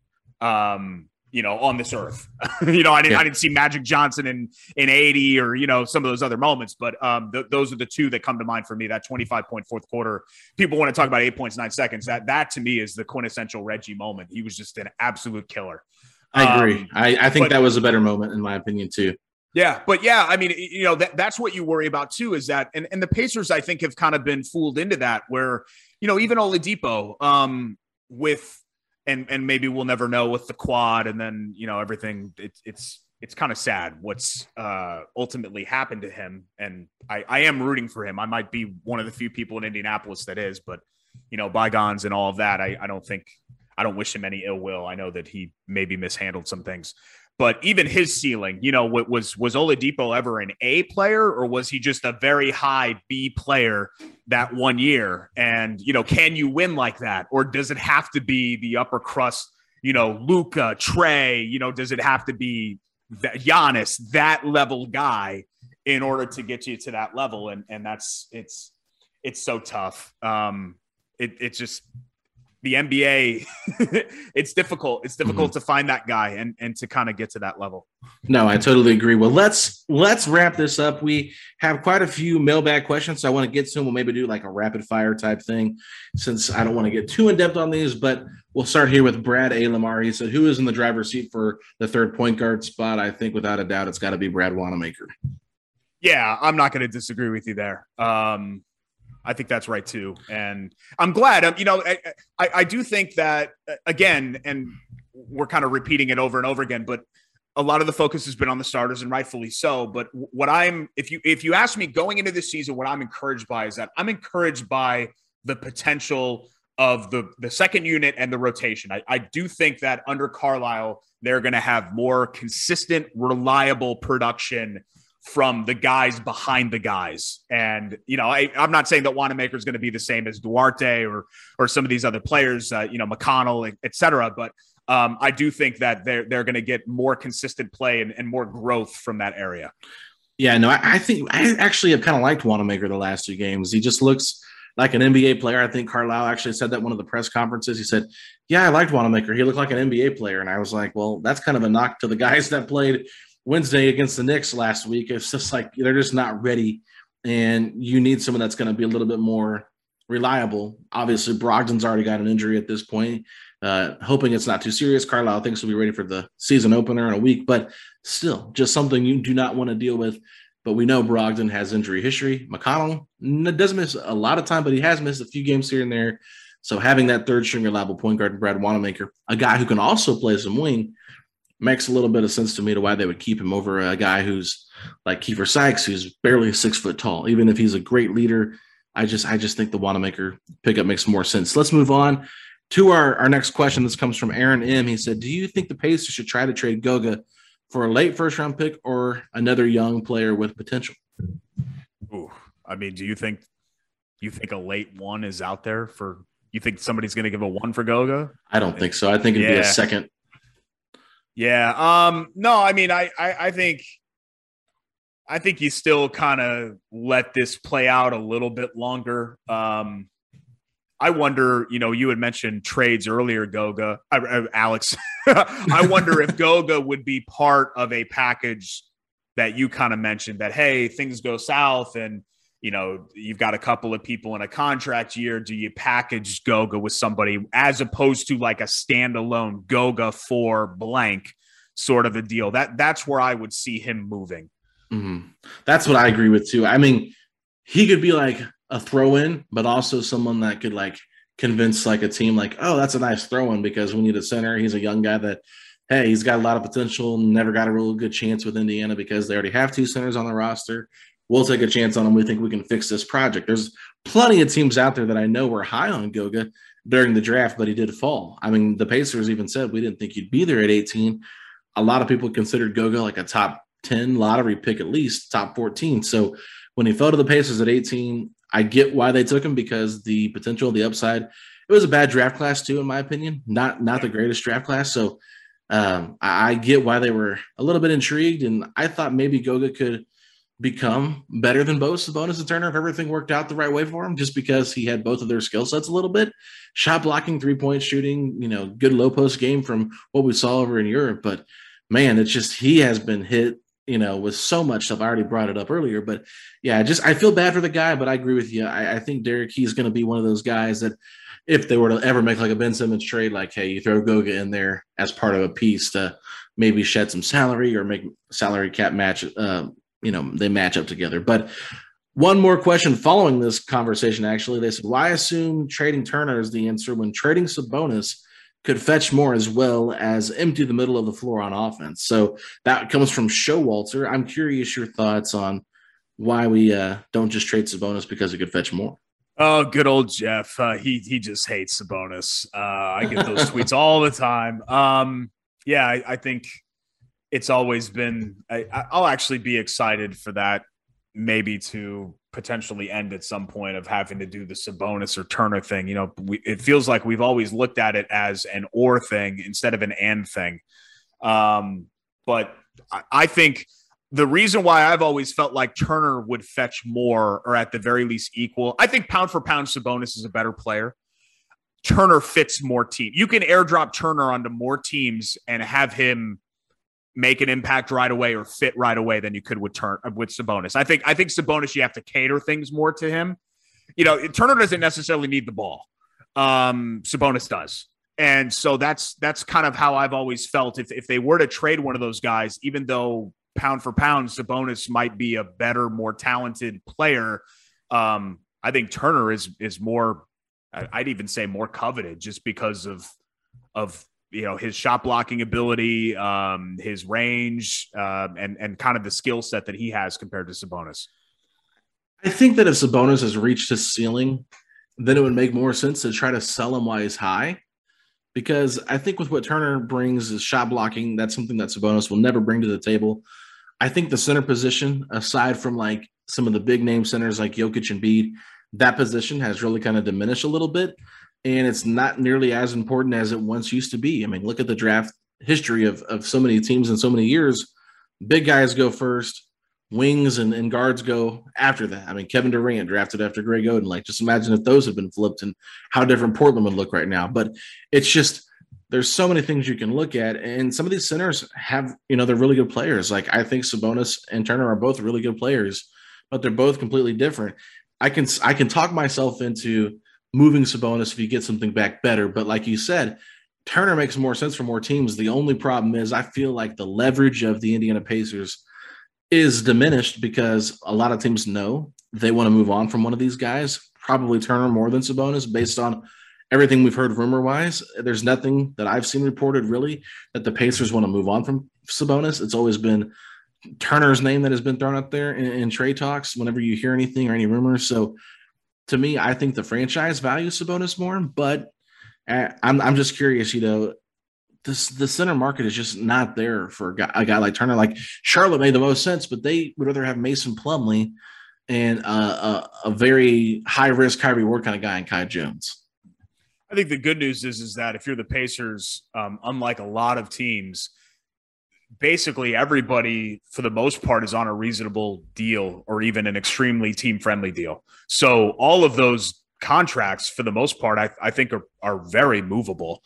um, you know, on this earth. you know, I didn't yeah. I didn't see Magic Johnson in in eighty or, you know, some of those other moments, but um, th- those are the two that come to mind for me. That twenty-five point fourth quarter. People want to talk about eight points, nine seconds. That that to me is the quintessential Reggie moment. He was just an absolute killer. I agree. Um, I, I think but, that was a better moment in my opinion too. Yeah, but yeah, I mean, you know, that, that's what you worry about too, is that, and, and the Pacers, I think, have kind of been fooled into that, where, you know, even Oladipo um, with, and and maybe we'll never know with the quad, and then, you know, everything, it's it's it's kind of sad what's uh, ultimately happened to him, and I, I am rooting for him. I might be one of the few people in Indianapolis that is, but, you know, bygones and all of that, I, I don't think, I don't wish him any ill will. I know that he maybe mishandled some things. But even his ceiling, you know, was was Oladipo ever an A player, or was he just a very high B player that one year? And, you know, can you win like that? Or does it have to be the upper crust, you know, Luka, Trey, you know, does it have to be that Giannis, that level guy in order to get you to that level? And and that's, it's, it's so tough. Um, it, it's just, the N B A, it's difficult. It's difficult mm-hmm. to find that guy and, and to kind of get to that level. No, I totally agree. Well, let's let's wrap this up. We have quite a few mailbag questions, so I want to get to them. We'll maybe do like a rapid fire type thing, since I don't want to get too in depth on these. But we'll start here with Brad A. Lamar. He said, "Who is in the driver's seat for the third point guard spot?" I think without a doubt, it's got to be Brad Wanamaker. Yeah, I'm not going to disagree with you there. Um, I think that's right too. And I'm glad, um, you know, I, I, I do think that, again, and we're kind of repeating it over and over again, but a lot of the focus has been on the starters, and rightfully so. But what I'm, if you, if you ask me going into this season, what I'm encouraged by is that I'm encouraged by the potential of the, the second unit and the rotation. I, I do think that under Carlisle, they're going to have more consistent, reliable production from the guys behind the guys. And, you know, I, I'm not saying that Wanamaker is going to be the same as Duarte or, or some of these other players, uh, you know, McConnell, et cetera. But um, I do think that they're, they're going to get more consistent play and, and more growth from that area. Yeah, no, I, I think I actually have kind of liked Wanamaker the last two games. He just looks like an N B A player. I think Carlisle actually said that in one of the press conferences. He said, yeah, I liked Wanamaker. He looked like an N B A player. And I was like, well, that's kind of a knock to the guys that played Wednesday against the Knicks last week. It's just like they're just not ready, and you need someone that's going to be a little bit more reliable. Obviously, Brogdon's already got an injury at this point. Uh, hoping it's not too serious. Carlisle thinks he'll be ready for the season opener in a week, but still, just something you do not want to deal with. But we know Brogdon has injury history. McConnell doesn't miss a lot of time, but he has missed a few games here and there. So having that third string reliable point guard, Brad Wanamaker, a guy who can also play some wing, makes a little bit of sense to me to why they would keep him over a guy who's like Kiefer Sykes, who's barely six foot tall. Even if he's a great leader, I just I just think the Wanamaker pickup makes more sense. Let's move on to our, our next question. This comes from Aaron M. He said, do you think the Pacers should try to trade Goga for a late first round pick or another young player with potential? Ooh, I mean, do you think you think a late one is out there for you think somebody's going to give a one for Goga? I don't think so. I think it'd yeah. be a second. Yeah. Um, no, I mean, I, I, I think, I think you still kind of let this play out a little bit longer. Um, I wonder, you know, you had mentioned trades earlier, Goga, uh, uh, Alex. I wonder if Goga would be part of a package that you kind of mentioned that, hey, things go south and, you know, you've got a couple of people in a contract year. Do you package Goga with somebody as opposed to like a standalone Goga for blank sort of a deal? That that's where I would see him moving. Mm-hmm. That's what I agree with too. I mean, he could be like a throw-in, but also someone that could like convince like a team like, oh, that's a nice throw-in because we need a center. He's a young guy that, hey, he's got a lot of potential, never got a real good chance with Indiana because they already have two centers on the roster. We'll take a chance on him. We think we can fix this project. There's plenty of teams out there that I know were high on Goga during the draft, but he did fall. I mean, the Pacers even said we didn't think he'd be there at eighteen. A lot of people considered Goga like a top ten lottery pick, at least top fourteen. So when he fell to the Pacers at eighteen, I get why they took him because the potential, the upside. It was a bad draft class too, in my opinion. Not not the greatest draft class. So um, I, I get why they were a little bit intrigued, and I thought maybe Goga could become better than both Sabonis and Turner if everything worked out the right way for him, just because he had both of their skill sets a little bit. Shot blocking, three-point shooting, you know, good low-post game from what we saw over in Europe. But, man, it's just he has been hit, you know, with so much stuff. I already brought it up earlier. But, yeah, just I feel bad for the guy, but I agree with you. I, I think Derek Key's going to be one of those guys that if they were to ever make like a Ben Simmons trade, like, hey, you throw Goga in there as part of a piece to maybe shed some salary or make salary cap match uh, you know, they match up together. But one more question following this conversation, actually, they said, why assume trading Turner is the answer when trading Sabonis could fetch more as well as empty the middle of the floor on offense? So that comes from Showalter. I'm curious your thoughts on why we uh, don't just trade Sabonis because it could fetch more. Oh, good old Jeff. Uh, he he just hates Sabonis. Uh, I get those tweets all the time. Um, yeah, I, I think – it's always been I, I'll actually be excited for that maybe to potentially end at some point of having to do the Sabonis or Turner thing. You know, we, it feels like we've always looked at it as an or thing instead of an and thing. Um, but I, I think the reason why I've always felt like Turner would fetch more or at the very least equal, I think pound for pound Sabonis is a better player. Turner fits more teams. You can airdrop Turner onto more teams and have him make an impact right away or fit right away than you could with Turn with Sabonis. I think I think Sabonis, you have to cater things more to him. You know, Turner doesn't necessarily need the ball. Um, Sabonis does. And so that's that's kind of how I've always felt. If if they were to trade one of those guys, even though pound for pound, Sabonis might be a better, more talented player, um, I think Turner is is more, I'd even say more coveted just because of of you know, his shot blocking ability, um, his range, uh, and and kind of the skill set that he has compared to Sabonis? I think that if Sabonis has reached his ceiling, then it would make more sense to try to sell him while he's high. Because I think with what Turner brings is shot blocking. That's something that Sabonis will never bring to the table. I think the center position, aside from like some of the big name centers like Jokic and Embiid, that position has really kind of diminished a little bit. And it's not nearly as important as it once used to be. I mean, look at the draft history of, of so many teams in so many years. Big guys go first, wings and, and guards go after that. I mean, Kevin Durant drafted after Greg Oden. Like, just imagine if those had been flipped and how different Portland would look right now. But it's just, there's so many things you can look at. And some of these centers have, you know, they're really good players. Like, I think Sabonis and Turner are both really good players, but they're both completely different. I can, I can talk myself into moving Sabonis if you get something back better. But like you said, Turner makes more sense for more teams. The only problem is I feel like the leverage of the Indiana Pacers is diminished because a lot of teams know they want to move on from one of these guys, probably Turner more than Sabonis, based on everything we've heard rumor-wise. There's nothing that I've seen reported really that the Pacers want to move on from Sabonis. It's always been Turner's name that has been thrown up there in, in trade talks whenever you hear anything or any rumors. So to me, I think the franchise values Sabonis more, but I'm I'm just curious, you know, this the center market is just not there for a guy, a guy like Turner. Like, Charlotte made the most sense, but they would rather have Mason Plumlee and uh, a, a very high-risk Kyrie Ward kind of guy in Kai Jones. I think the good news is, is that if you're the Pacers, um, unlike a lot of teams, basically everybody, for the most part, is on a reasonable deal or even an extremely team-friendly deal. So all of those contracts, for the most part, I, I think are, are very movable.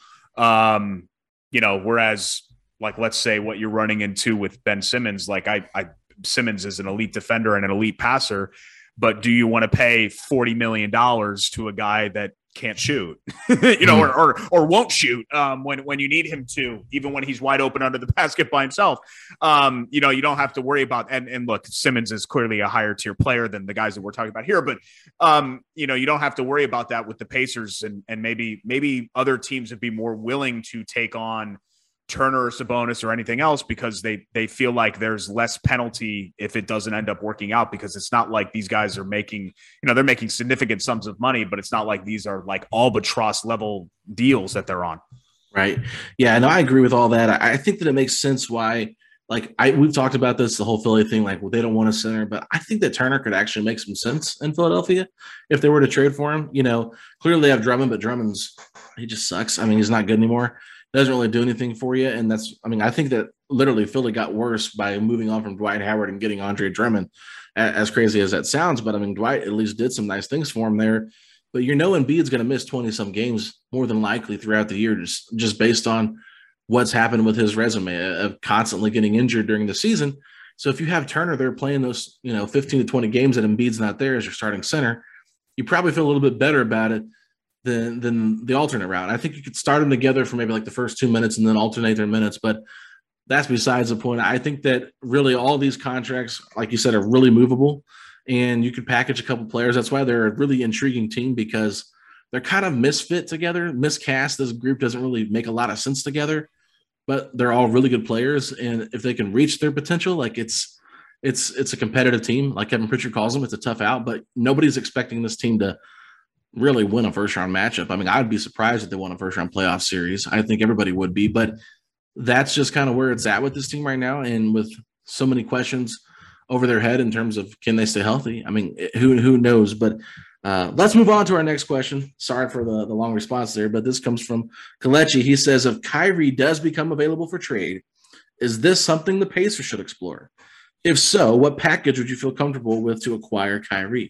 Um, you know, whereas, like, let's say what you're running into with Ben Simmons, like I, I Simmons is an elite defender and an elite passer, but do you want to pay forty million dollars to a guy that can't shoot, you know, or, or, or won't shoot um, when, when you need him to, even when he's wide open under the basket by himself? Um, you know, you don't have to worry about, and, and look, Simmons is clearly a higher tier player than the guys that we're talking about here, but um, you know, you don't have to worry about that with the Pacers, and, and maybe, maybe other teams would be more willing to take on Turner or Sabonis or anything else because they they feel like there's less penalty if it doesn't end up working out, because it's not like these guys are making, you know, they're making significant sums of money, but it's not like these are like albatross level deals that they're on. Right. Yeah, no, I agree with all that. I, I think that it makes sense why, like, I we've talked about this, the whole Philly thing, like, well, they don't want a center, but I think that Turner could actually make some sense in Philadelphia if they were to trade for him. You know, clearly they have Drummond, but Drummond's, he just sucks. I mean, he's not good anymore. Doesn't really do anything for you. And that's, I mean, I think that literally Philly got worse by moving on from Dwight Howard and getting Andre Drummond, as crazy as that sounds. But I mean, Dwight at least did some nice things for him there. But you know, Embiid's going to miss twenty some games more than likely throughout the year, just, just based on what's happened with his resume of constantly getting injured during the season. So if you have Turner there playing those, you know, fifteen to twenty games and Embiid's not there as your starting center, you probably feel a little bit better about it than than the alternate route. I think you could start them together for maybe like the first two minutes and then alternate their minutes, but that's besides the point. I think that really all these contracts, like you said, are really movable, and you could package a couple players. That's why they're a really intriguing team, because they're kind of misfit together, miscast. This group doesn't really make a lot of sense together, but they're all really good players. And if they can reach their potential, like it's, it's, it's a competitive team. Like Kevin Pritchard calls them, it's a tough out, but nobody's expecting this team to really win a first round matchup. I mean, I'd be surprised if they won a first round playoff series. I think everybody would be, but that's just kind of where it's at with this team right now. And with so many questions over their head in terms of, can they stay healthy? I mean, who, who knows, but uh, let's move on to our next question. Sorry for the, the long response there, but this comes from Kalechi. He says, if Kyrie does become available for trade, is this something the Pacers should explore? If so, what package would you feel comfortable with to acquire Kyrie?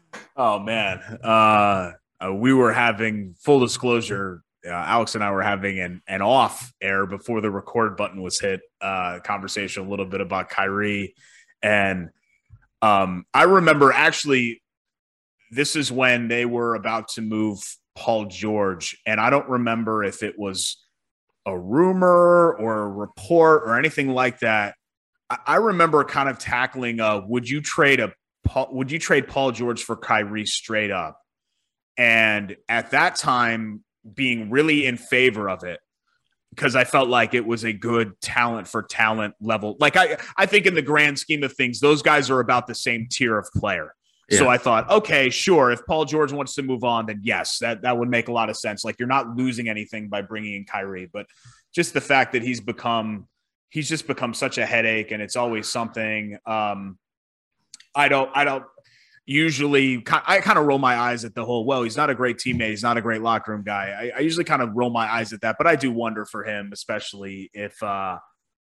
Oh, man. Uh, uh, we were having, full disclosure, uh, Alex and I were having an, an off air before the record button was hit, uh, conversation a little bit about Kyrie. And um, I remember actually, this is when they were about to move Paul George. And I don't remember if it was a rumor or a report or anything like that. I, I remember kind of tackling a, would you trade a Paul, would you trade Paul George for Kyrie straight up? And at that time, being really in favor of it. because I felt like it was a good talent for talent level. Like I, I think in the grand scheme of things, those guys are about the same tier of player. Yeah. So I thought, okay, sure. If Paul George wants to move on, then yes, that, that would make a lot of sense. Like you're not losing anything by bringing in Kyrie, but just the fact that he's become, he's just become such a headache, and it's always something. Um, I don't, I don't usually, I kind of roll my eyes at the whole, well, he's not a great teammate. He's not a great locker room guy. I, I usually kind of roll my eyes at that, but I do wonder for him, especially if, uh,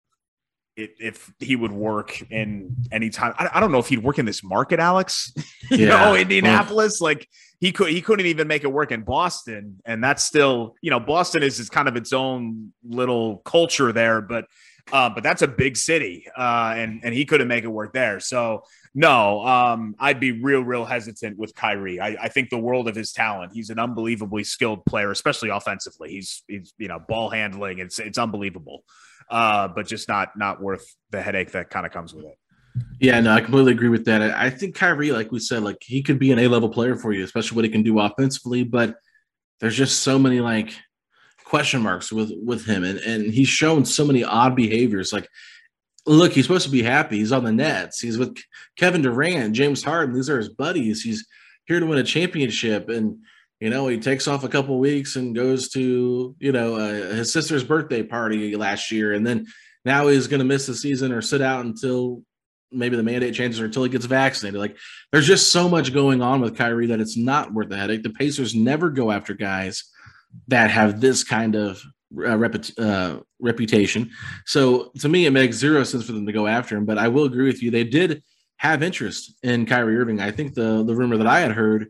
if, if he would work in any time. I, I don't know if he'd work in this market, Alex, you yeah. know, Indianapolis, well, like he could, he couldn't even make it work in Boston. And that's still, you know, Boston is, is kind of its own little culture there, but Uh, but that's a big city, uh, and and he couldn't make it work there. So no, um, I'd be real, real hesitant with Kyrie. I, I think the world of his talent. He's an unbelievably skilled player, especially offensively. He's he's you know ball handling. It's it's unbelievable, uh, but just not not worth the headache that kind of comes with it. Yeah, no, I completely agree with that. I think Kyrie, like we said, like he could be an A-level player for you, especially what he can do offensively. But there's just so many like question marks with with him, and and he's shown so many odd behaviors. Like, look, he's supposed to be happy. He's on the Nets. He's with Kevin Durant, James Harden. These are his buddies. He's here to win a championship, and you know he takes off a couple weeks and goes to you know uh, his sister's birthday party last year, and then now he's going to miss the season or sit out until maybe the mandate changes or until he gets vaccinated. Like, there's just so much going on with Kyrie that it's not worth the headache. The Pacers never go after guys that have this kind of uh, reput- uh, reputation. So to me, it makes zero sense for them to go after him. But I will agree with you. They did have interest in Kyrie Irving. I think the, the rumor that I had heard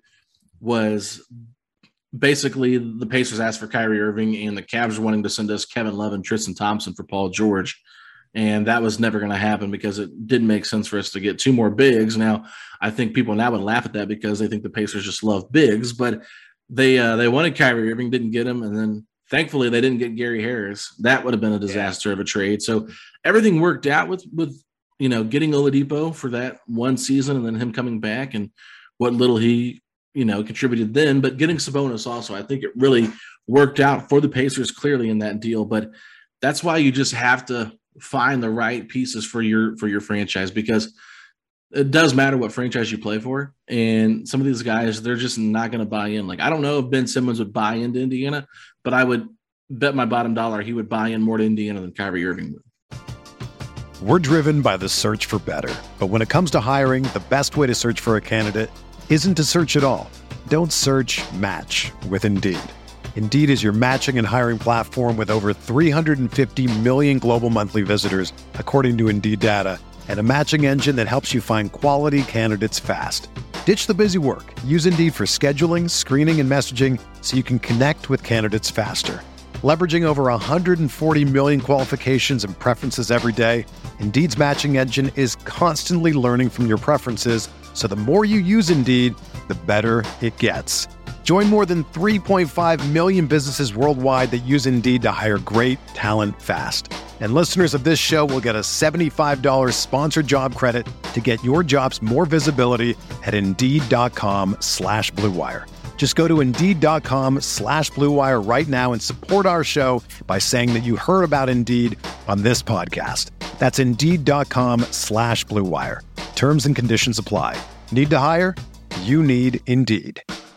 was basically the Pacers asked for Kyrie Irving and the Cavs were wanting to send us Kevin Love and Tristan Thompson for Paul George. And that was never going to happen because it didn't make sense for us to get two more bigs. Now, I think people now would laugh at that because they think the Pacers just love bigs, but They uh, they wanted Kyrie Irving, didn't get him, and then thankfully they didn't get Gary Harris. That would have been a disaster yeah. of a trade. So everything worked out with with you know getting Oladipo for that one season, and then him coming back and what little he you know contributed then. But getting Sabonis also, I think it really worked out for the Pacers clearly in that deal. But that's why you just have to find the right pieces for your for your franchise, because it does matter what franchise you play for. And some of these guys, they're just not going to buy in. Like, I don't know if Ben Simmons would buy into Indiana, but I would bet my bottom dollar he would buy in more to Indiana than Kyrie Irving would. We're driven by the search for better. But when it comes to hiring, the best way to search for a candidate isn't to search at all. Don't search, match with Indeed. Indeed is your matching and hiring platform with over three hundred fifty million global monthly visitors, according to Indeed data, and a matching engine that helps you find quality candidates fast. Ditch the busy work. Use Indeed for scheduling, screening, and messaging so you can connect with candidates faster. Leveraging over one hundred forty million qualifications and preferences every day, Indeed's matching engine is constantly learning from your preferences, so the more you use Indeed, the better it gets. Join more than three point five million businesses worldwide that use Indeed to hire great talent fast. And listeners of this show will get a seventy-five dollars sponsored job credit to get your jobs more visibility at Indeed.com slash Blue Wire. Just go to Indeed.com slash Blue Wire right now and support our show by saying that you heard about Indeed on this podcast. That's Indeed.com slash Blue Wire. Terms and conditions apply. Need to hire? You need Indeed.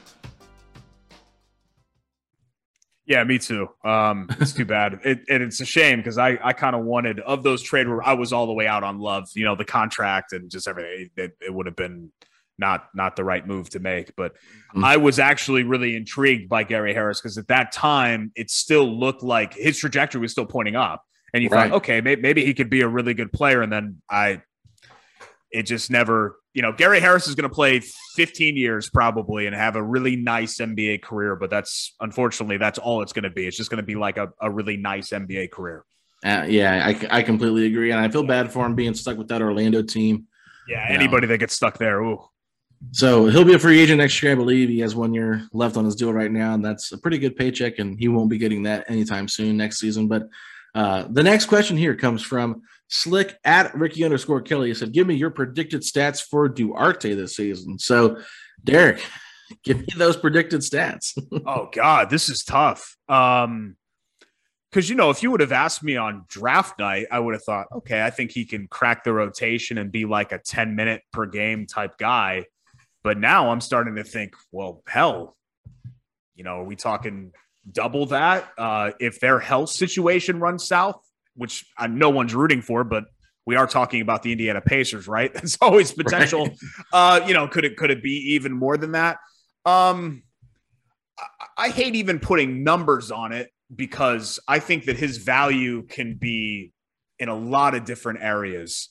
Yeah, me too. Um, it's too bad. It, and it's a shame because I, I kind of wanted, of those trade where I was all the way out on Love, you know, the contract and just everything. It, it would have been not not the right move to make. But mm-hmm. I was actually really intrigued by Gary Harris because at that time, it still looked like his trajectory was still pointing up. And you right. thought, okay, maybe, maybe he could be a really good player. And then I, it just never, you know, Gary Harris is going to play fifteen years probably and have a really nice N B A career. But that's, unfortunately, that's all it's going to be. It's just going to be like a, a really nice N B A career. Uh, yeah, I, I completely agree. And I feel bad for him being stuck with that Orlando team. Yeah, anybody know. that gets stuck there. Ooh. So he'll be a free agent next year, I believe. He has one year left on his deal right now, and that's a pretty good paycheck, and he won't be getting that anytime soon next season. But uh, the next question here comes from Slick at Ricky underscore Kelly. He said, give me your predicted stats for Duarte this season. So, Derek, give me those predicted stats. Oh, God, this is tough. Um, Because, you know, if you would have asked me on draft night, I would have thought, okay, I think he can crack the rotation and be like a ten minute per game type guy. But now I'm starting to think, well, hell, you know, are we talking double that? Uh, if their health situation runs south, which uh, no one's rooting for, but we are talking about the Indiana Pacers, right? That's always potential. Right. Uh, you know, could it could it be even more than that? Um, I, I hate even putting numbers on it, because I think that his value can be in a lot of different areas.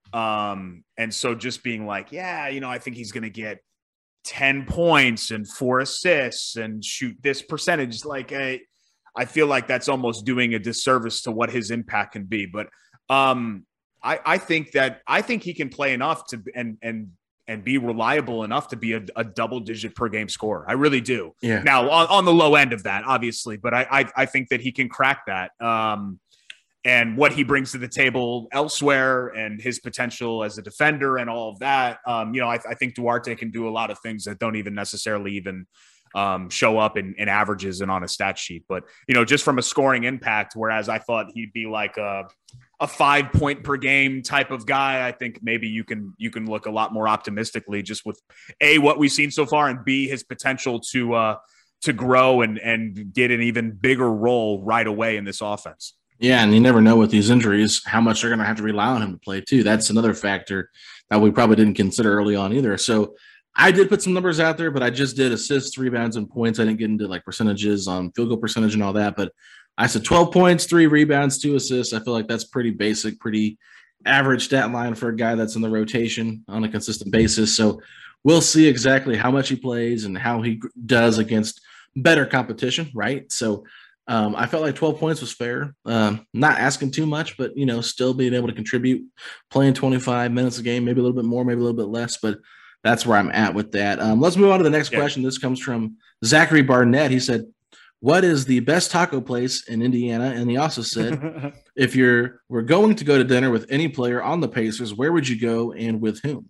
Um, and so just being like, yeah, you know, I think he's going to get ten points and four assists and shoot this percentage. Like, I, I feel like that's almost doing a disservice to what his impact can be. But um, I, I think that I think he can play enough to and and and be reliable enough to be a, a double-digit per game scorer. I really do. Yeah. Now, on, on the low end of that, obviously, but I, I I think that he can crack that. Um, and what he brings to the table elsewhere and his potential as a defender and all of that, um, you know, I, I think Duarte can do a lot of things that don't even necessarily even um, show up in, in averages and on a stat sheet. But, you know, just from a scoring impact, whereas I thought he'd be like a – a five point per game type of guy, I think maybe you can you can look a lot more optimistically just with A, what we've seen so far, and B, his potential to uh, to grow and and get an even bigger role right away in this offense. Yeah, and you never know with these injuries how much they're going to have to rely on him to play too. That's another factor that we probably didn't consider early on either. So I did put some numbers out there, but I just did assists, rebounds, and points. I didn't get into like percentages on field goal percentage and all that, but I said twelve points, three rebounds, two assists. I feel like that's pretty basic, pretty average stat line for a guy that's in the rotation on a consistent basis. So we'll see exactly how much he plays and how he does against better competition, right? So um, I felt like twelve points was fair. Um, not asking too much, but, you know, still being able to contribute, playing twenty-five minutes a game, maybe a little bit more, maybe a little bit less, but that's where I'm at with that. Um, let's move on to the next yeah. question. This comes from Zachary Barnett. He said, what is the best taco place in Indiana? And he also said, if you're we're going to go to dinner with any player on the Pacers, where would you go and with whom?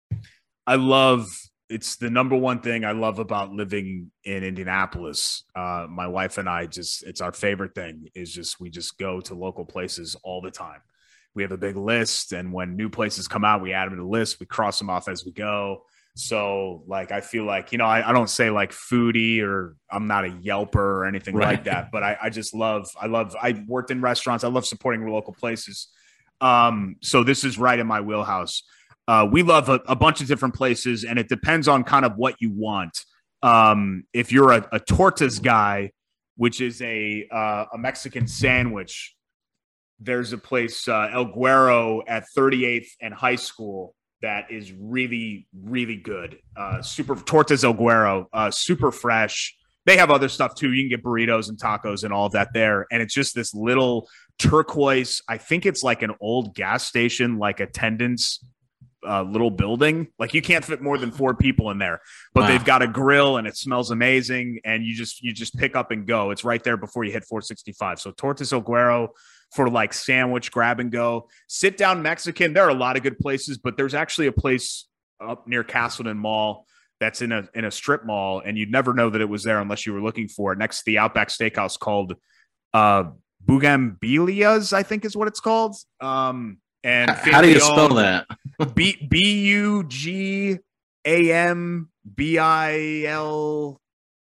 I love it's the number one thing I love about living in Indianapolis. Uh, my wife and I just it's our favorite thing is just we just go to local places all the time. We have a big list, and when new places come out, we add them to the list. We cross them off as we go. So, like, I feel like, you know, I, I don't say like foodie or I'm not a Yelper or anything right. like that, but I, I just love, I love, I worked in restaurants. I love supporting local places. Um, so this is right in my wheelhouse. Uh, we love a, a bunch of different places, and it depends on kind of what you want. Um, if you're a, a tortas guy, which is a, uh, a Mexican sandwich, there's a place, uh, El Guero at thirty-eighth and High School, that is really, really good. Uh, super Tortas El Guero, uh, super fresh. They have other stuff too. You can get burritos and tacos and all of that there. And it's just this little turquoise, I think it's like an old gas station, like attendance uh, little building. Like you can't fit more than four people in there, but wow. they've got a grill and it smells amazing. And you just, you just pick up and go. It's right there before you hit four sixty-five. So Tortas El Guero for like sandwich, grab and go, sit down Mexican. There are a lot of good places, but there's actually a place up near Castleton Mall that's in a in a strip mall, and you'd never know that it was there unless you were looking for it, next to the Outback Steakhouse, called uh, Bugambilia's, I think is what it's called. Um, and how do you spell that? B B U G A M B I L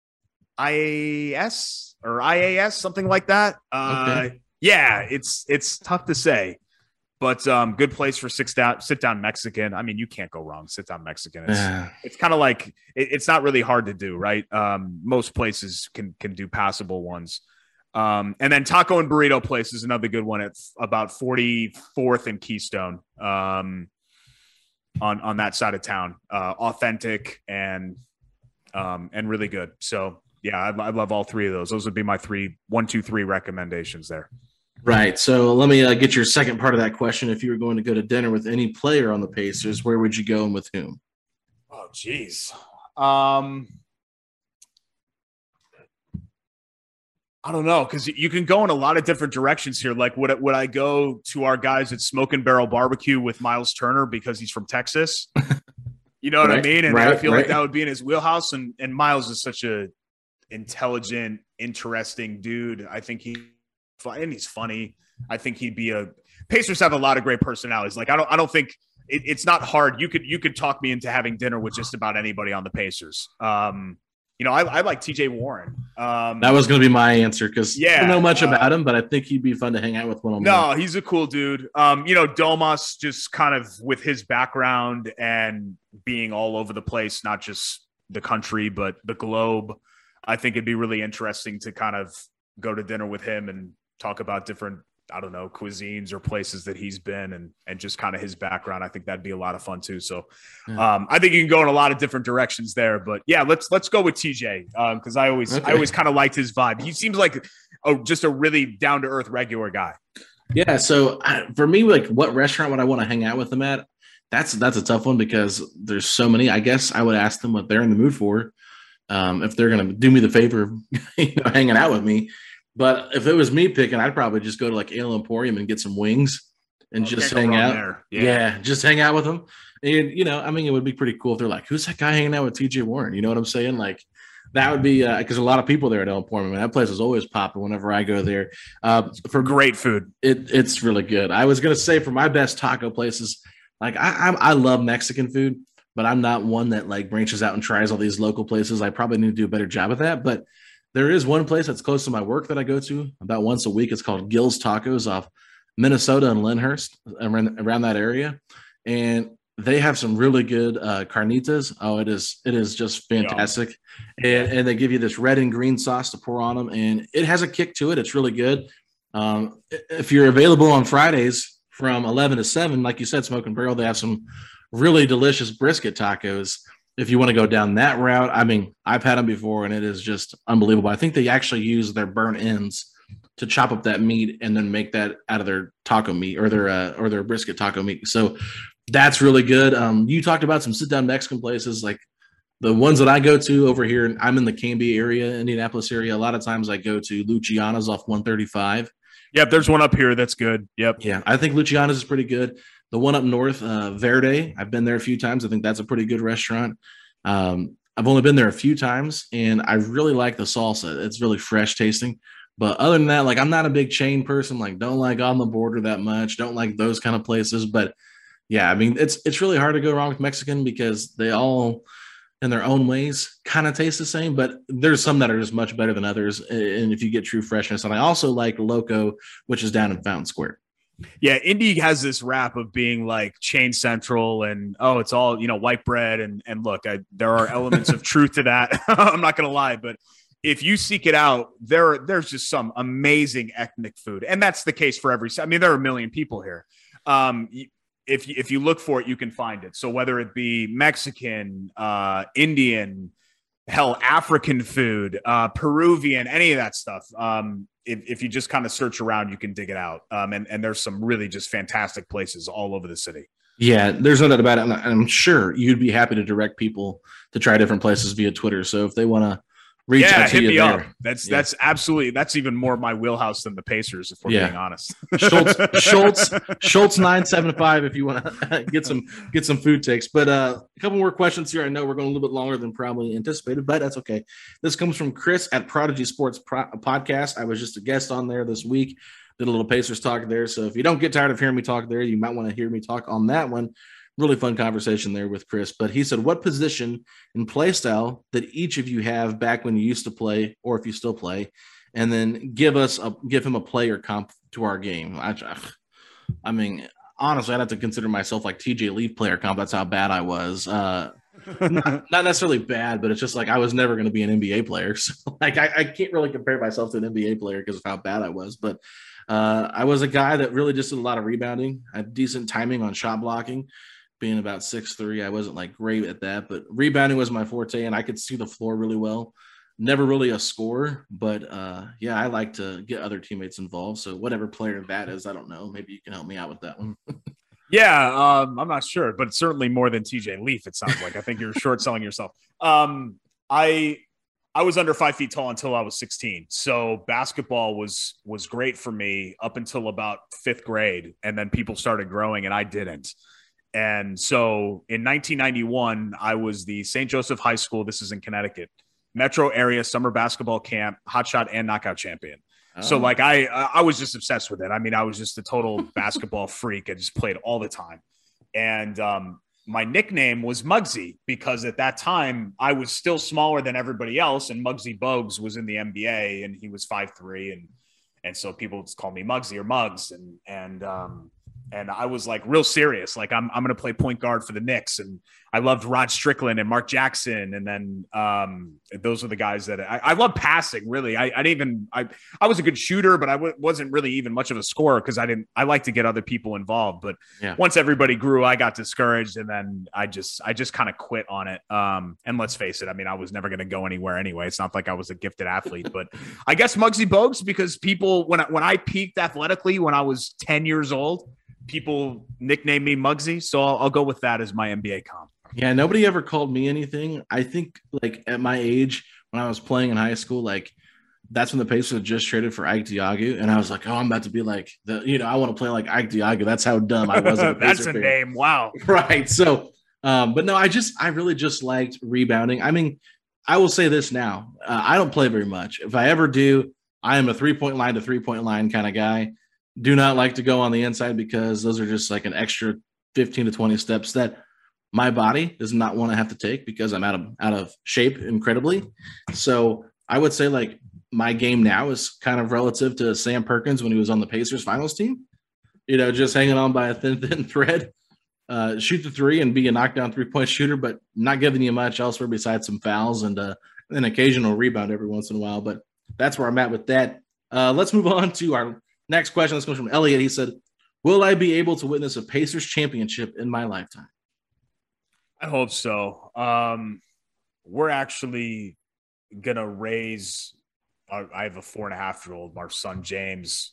I A S or I A S, something like that. Uh, okay. Yeah, it's it's tough to say, but um, good place for sit down sit down Mexican. I mean, you can't go wrong. Sit down Mexican. It's, yeah. it's kind of like it, it's not really hard to do, right? Um, most places can can do passable ones. Um, and then taco and burrito place is another good one at about forty-fourth and Keystone, um, on on that side of town. Uh, authentic and um, and really good. So yeah, I, I love all three of those. Those would be my three one, two, three recommendations there. Right. So let me uh, get your second part of that question. If you were going to go to dinner with any player on the Pacers, where would you go and with whom? Oh, geez. Um, I don't know, because you can go in a lot of different directions here. Like, would, would I go to our guys at Smoke and Barrel Barbecue with Miles Turner because he's from Texas? You know what right, I mean? And right, I feel right. like that would be in his wheelhouse. And, and Miles is such a intelligent, interesting dude. I think he and he's funny. I think he'd be a Pacers have a lot of great personalities. Like I don't I don't think it, it's not hard. You could you could talk me into having dinner with just about anybody on the Pacers. Um, you know, I, I like T J Warren. Um, that was going to be my answer because yeah, I don't know much uh, about him, but I think he'd be fun to hang out with one on one. No, he's a cool dude. Um, you know, Domas just kind of with his background and being all over the place, not just the country, but the globe. I think it'd be really interesting to kind of go to dinner with him and talk about different, I don't know, cuisines or places that he's been and, and just kind of his background. I think that'd be a lot of fun too. So yeah. um, I think you can go in a lot of different directions there, but yeah, let's, let's go with T J. Um, cause I always, okay. I always kind of liked his vibe. He seems like a, just a really down to earth, regular guy. Yeah. So I, for me, like what restaurant would I want to hang out with them at? That's, that's a tough one because there's so many. I guess I would ask them what they're in the mood for. Um, if they're going to do me the favor of you know, hanging out with me. But if it was me picking, I'd probably just go to like Ale Emporium and get some wings and oh, just hang out. Yeah. yeah, just hang out with them. And, you know, I mean, it would be pretty cool if they're like, who's that guy hanging out with T J Warren? You know what I'm saying? Like, that would be because uh, a lot of people there at Ale Emporium. I mean, that place is always popping whenever I go there. Uh, for great food. It, it's really good. I was going to say for my best taco places, like I, I, I love Mexican food, but I'm not one that like branches out and tries all these local places. I probably need to do a better job of that. But there is one place that's close to my work that I go to about once a week. It's called Gill's Tacos off Minnesota and Lyndhurst, around, around that area. And they have some really good uh, carnitas. Oh, it is it is just fantastic. Yeah. And, and they give you this red and green sauce to pour on them. And it has a kick to it. It's really good. Um, if you're available on Fridays from eleven to seven, like you said, Smoke and Barrel, they have some really delicious brisket tacos. If you want to go down that route, I mean, I've had them before and it is just unbelievable. I think they actually use their burnt ends to chop up that meat and then make that out of their taco meat or their uh, or their brisket taco meat. So that's really good. Um, you talked about some sit down Mexican places, like the ones that I go to over here. I'm in the Canby area, Indianapolis area. A lot of times I go to Luciana's off one thirty-five. Yep, there's one up here that's good. Yep. Yeah, I think Luciana's is pretty good. The one up north, uh, Verde, I've been there a few times. I think that's a pretty good restaurant. Um, I've only been there a few times, and I really like the salsa. It's really fresh tasting. But other than that, like I'm not a big chain person. Like don't like On the Border that much. Don't like those kind of places. But yeah, I mean, it's it's really hard to go wrong with Mexican because they all, in their own ways, kind of taste the same. But there's some that are just much better than others. And if you get true freshness, and I also like Loco, which is down in Fountain Square. Yeah, Indy has this rap of being like chain central and, oh, it's all, you know, white bread. And and look, I, there are elements of truth to that. I'm not going to lie. But if you seek it out, there there's just some amazing ethnic food. And that's the case for every – I mean, there are a million people here. Um, if, you, if you look for it, you can find it. So whether it be Mexican, uh, Indian, hell, African food, uh, Peruvian, any of that stuff – um, If, if you just kind of search around, you can dig it out. Um, and, and there's some really just fantastic places all over the city. Yeah, there's no doubt about it. And I'm sure you'd be happy to direct people to try different places via Twitter. So if they want to reach yeah, out to hit you me there, up. That's yeah. that's absolutely that's even more my wheelhouse than the Pacers, if we're yeah. being honest. Schultz Schultz Schultz nine seven five if you want to get some get some food takes. But uh, a couple more questions here. I know we're going a little bit longer than probably anticipated, but that's okay. This comes from Chris at Prodigy Sports Pro- Podcast. I was just a guest on there this week. Did a little Pacers talk there. So if you don't get tired of hearing me talk there, you might want to hear me talk on that one. Really fun conversation there with Chris. But he said, what position and play style did each of you have back when you used to play, or if you still play, and then give us a give him a player comp to our game. I, I mean, honestly, I'd have to consider myself like T J Leaf player comp. That's how bad I was. Uh, not, not necessarily bad, but it's just like I was never going to be an N B A player. So like I, I can't really compare myself to an N B A player because of how bad I was. But uh, I was a guy that really just did a lot of rebounding. I had decent timing on shot blocking. Being about six three, I wasn't like great at that, but rebounding was my forte, and I could see the floor really well. Never really a scorer, but uh, yeah, I like to get other teammates involved. So whatever player that is, I don't know. Maybe you can help me out with that one. yeah, um, I'm not sure, but certainly more than T J Leaf, it sounds like. I think you're short selling yourself. Um, I I was under five feet tall until I was sixteen. So basketball was was great for me up until about fifth grade, and then people started growing, and I didn't. And so in nineteen ninety-one, I was the Saint Joseph High School, this is in Connecticut, metro area summer basketball camp, hotshot and knockout champion. Oh. So like I I was just obsessed with it. I mean, I was just a total basketball freak. I just played all the time. And um, my nickname was Muggsy because at that time I was still smaller than everybody else. And Muggsy Bogues was in the N B A and he was five three. And and so people just call me Muggsy or Muggs. And and um, and I was like real serious. Like I'm I'm going to play point guard for the Knicks. And I loved Rod Strickland and Mark Jackson. And then um, those were the guys that I, I love passing, really. I, I didn't even I, I was a good shooter, but I w- wasn't really even much of a scorer because I didn't I like to get other people involved. But yeah. Once everybody grew, I got discouraged. And then I just I just kind of quit on it. Um, and let's face it, I mean, I was never going to go anywhere anyway. It's not like I was a gifted athlete. But I guess Muggsy Bogues, because people, when I, when I peaked athletically when I was ten years old, people nicknamed me Muggsy. So I'll, I'll go with that as my N B A comp. Yeah, nobody ever called me anything. I think like at my age when I was playing in high school, like that's when the Pacers had just traded for Ike Diagu. And I was like, oh, I'm about to be like the, you know, I want to play like Ike Diagu. That's how dumb I was. That's a fan. Name. Wow. Right. So, um, but no, I just, I really just liked rebounding. I mean, I will say this now. Uh, I don't play very much. If I ever do, I am a three point line to three point line kind of guy. Do not like to go on the inside because those are just like an extra fifteen to twenty steps that my body does not want to have to take because I'm out of out of shape incredibly. So I would say like my game now is kind of relative to Sam Perkins when he was on the Pacers finals team, you know, just hanging on by a thin, thin thread, uh, shoot the three and be a knockdown three point shooter, but not giving you much elsewhere besides some fouls and uh, an occasional rebound every once in a while. But that's where I'm at with that. Uh, let's move on to our next question. This comes from Elliot. He said, will I be able to witness a Pacers championship in my lifetime? I hope so. Um, we're actually going to raise our, I have a four and a half year old, our son, James,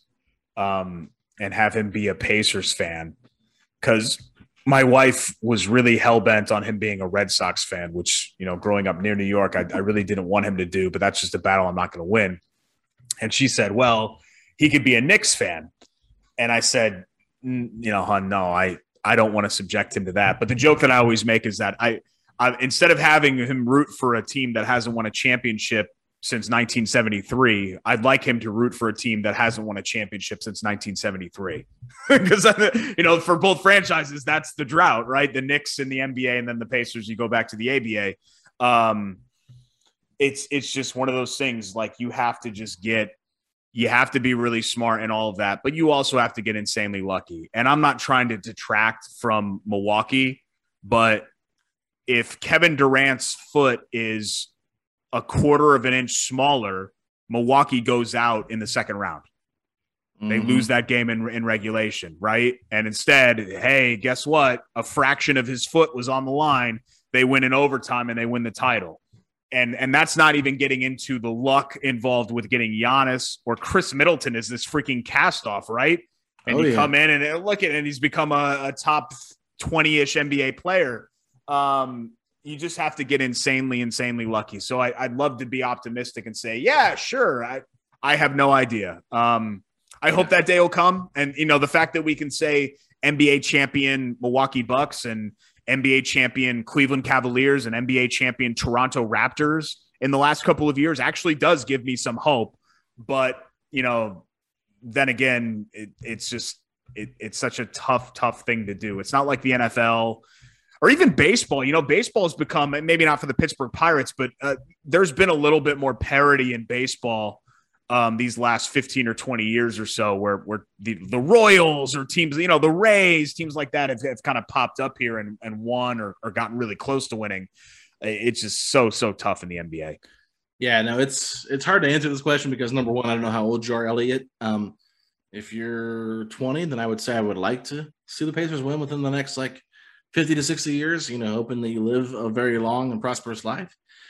um, and have him be a Pacers fan because my wife was really hell bent on him being a Red Sox fan, which, you know, growing up near New York, I, I really didn't want him to do, but that's just a battle I'm not going to win. And she said, well, he could be a Knicks fan. And I said, you know, hon, no, I, I don't want to subject him to that. But the joke that I always make is that I, I, instead of having him root for a team that hasn't won a championship since nineteen seventy-three, I'd like him to root for a team that hasn't won a championship since nineteen seventy-three. Because, you know, for both franchises, that's the drought, right? The Knicks in the N B A and then the Pacers, you go back to the A B A. Um, it's, it's just one of those things like you have to just get, you have to be really smart and all of that, but you also have to get insanely lucky. And I'm not trying to detract from Milwaukee, but if Kevin Durant's foot is a quarter of an inch smaller, Milwaukee goes out in the second round. Mm-hmm. They lose that game in, in regulation, right? And instead, hey, guess what? A fraction of his foot was on the line. They win in overtime and they win the title. And and that's not even getting into the luck involved with getting Giannis or Chris Middleton is this freaking cast off, right? And oh, you yeah. come in and look at it, and he's become a, a top twenty-ish N B A player. Um, you just have to get insanely, insanely lucky. So I, I'd love to be optimistic and say, yeah, sure. I I have no idea. Um, I yeah. hope that day will come. And, you know, the fact that we can say N B A champion Milwaukee Bucks and N B A champion Cleveland Cavaliers and N B A champion Toronto Raptors in the last couple of years actually does give me some hope. But, you know, then again, it, it's just it, it's such a tough, tough thing to do. It's not like the N F L or even baseball. You know, baseball has become, maybe not for the Pittsburgh Pirates, but uh, there's been a little bit more parity in baseball um, these last fifteen or twenty years or so where, where the, the Royals or teams, you know, the Rays, teams like that have, have kind of popped up here and, and won or, or gotten really close to winning. It's just so, so tough in the N B A. Yeah, no, it's it's hard to answer this question because, number one, I don't know how old you are, Elliot. Um, if you're twenty, then I would say I would like to see the Pacers win within the next, like, fifty to sixty years, you know, hoping that you live a very long and prosperous life.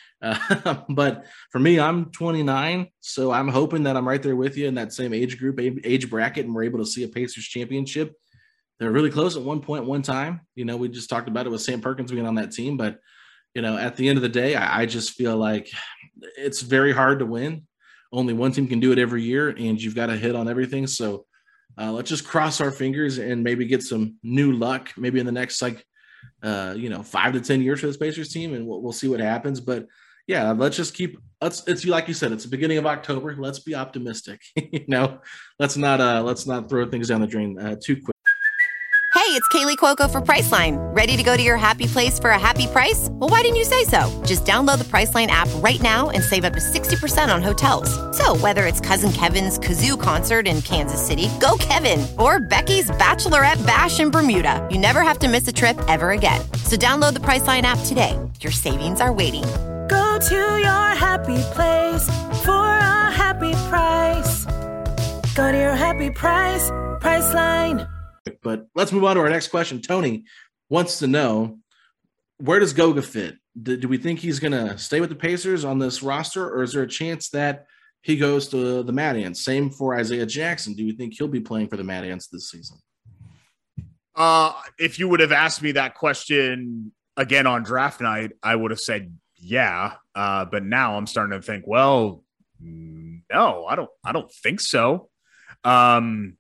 Uh, but for me, I'm twenty-nine, so I'm hoping that I'm right there with you in that same age group, age bracket, and we're able to see a Pacers championship. They're really close at one point, one time. You know, we just talked about it with Sam Perkins being on that team, but, you know, at the end of the day, I, I just feel like it's very hard to win. Only one team can do it every year, and you've got to hit on everything. So uh, let's just cross our fingers and maybe get some new luck, maybe in the next, like, uh, you know, five to ten years for this Pacers team, and we'll, we'll see what happens. But yeah, let's just keep let's it's like you said, it's the beginning of October. Let's be optimistic. you know, let's not uh let's not throw things down the drain uh, too quick. Hey, it's Kaylee Cuoco for Priceline. Ready to go to your happy place for a happy price? Well, why didn't you say so? Just download the Priceline app right now and save up to sixty percent on hotels. So whether it's Cousin Kevin's Kazoo Concert in Kansas City, go Kevin, or Becky's Bachelorette Bash in Bermuda, you never have to miss a trip ever again. So download the Priceline app today. Your savings are waiting. Go to your happy place for a happy price. Go to your happy price, Priceline. But let's move on to our next question. Tony wants to know, where does Goga fit? Do, do we think he's going to stay with the Pacers on this roster, or is there a chance that he goes to the Mad Ants? Same for Isaiah Jackson. Do you think he'll be playing for the Mad Ants this season? Uh, if you would have asked me that question again on draft night, I would have said yeah. Uh, but now I'm starting to think, well, no, I don't. I don't think so. Um,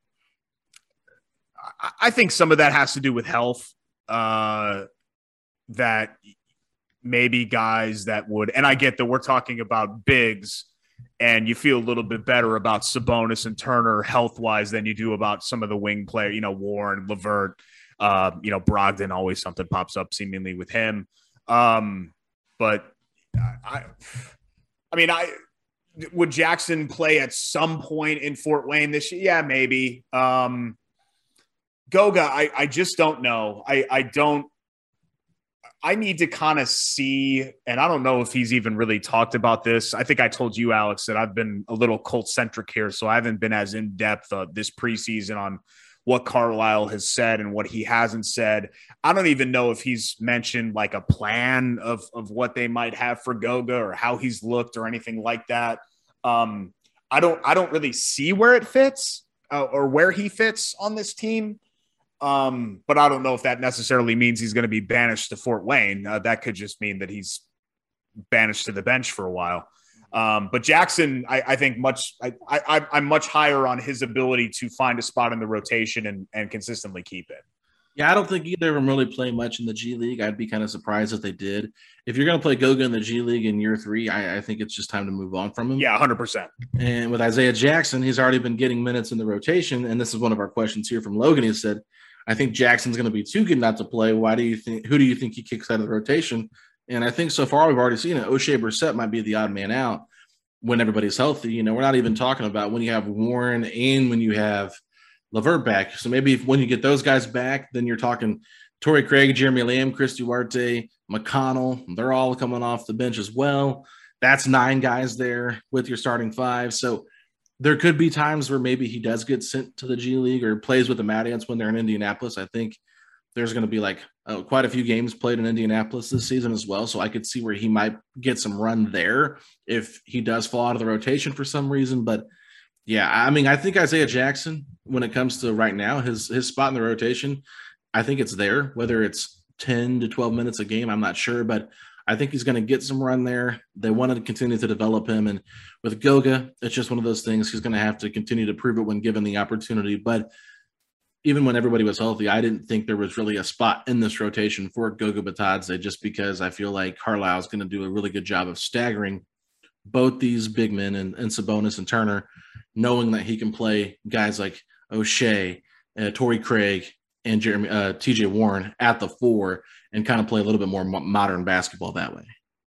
I think some of that has to do with health, uh, that maybe guys that would, and I get that we're talking about bigs and you feel a little bit better about Sabonis and Turner health wise than you do about some of the wing player, you know, Warren, LeVert, uh, you know, Brogdon, always something pops up seemingly with him. Um, but I, I mean, I, would Jackson play at some point in Fort Wayne this year? Yeah, maybe. Um, Goga, I, I just don't know. I, I don't – I need to kind of see – and I don't know if he's even really talked about this. I think I told you, Alex, that I've been a little Colts-centric here, so I haven't been as in-depth uh, this preseason on what Carlisle has said and what he hasn't said. I don't even know if he's mentioned like a plan of, of what they might have for Goga or how he's looked or anything like that. Um, I don't I don't really see where it fits uh, or where he fits on this team. Um, but I don't know if that necessarily means he's going to be banished to Fort Wayne. Uh, that could just mean that he's banished to the bench for a while. Um, but Jackson, I, I think much, I, I, I'm much higher on his ability to find a spot in the rotation and, and consistently keep it. Yeah, I don't think either of them really play much in the G League. I'd be kind of surprised if they did. If you're going to play Goga in the G League in year three, I, I think it's just time to move on from him. Yeah, one hundred percent. And with Isaiah Jackson, he's already been getting minutes in the rotation. And this is one of our questions here from Logan. He said, I think Jackson's going to be too good not to play. Why do you think, who do you think he kicks out of the rotation? And I think so far we've already seen it. O'Shea Brissett might be the odd man out when everybody's healthy. You know, we're not even talking about when you have Warren and when you have LeVert back. So maybe if, when you get those guys back, then you're talking Torrey Craig, Jeremy Lamb, Chris Duarte, McConnell. They're all coming off the bench as well. That's nine guys there with your starting five. So there could be times where maybe he does get sent to the G League or plays with the Mad Ants when they're in Indianapolis. I think there's going to be like uh, quite a few games played in Indianapolis this season as well. So I could see where he might get some run there if he does fall out of the rotation for some reason. But yeah, I mean, I think Isaiah Jackson, when it comes to right now, his, his spot in the rotation, I think it's there, whether it's ten to twelve minutes a game. I'm not sure, but I think he's going to get some run there. They wanted to continue to develop him. And with Goga, it's just one of those things. He's going to have to continue to prove it when given the opportunity. But even when everybody was healthy, I didn't think there was really a spot in this rotation for Goga Bitadze, just because I feel like Carlisle is going to do a really good job of staggering both these big men and, and Sabonis and Turner, knowing that he can play guys like O'Shea, uh, Torrey Craig, and Jeremy uh, T J Warren at the four and kind of play a little bit more modern basketball that way.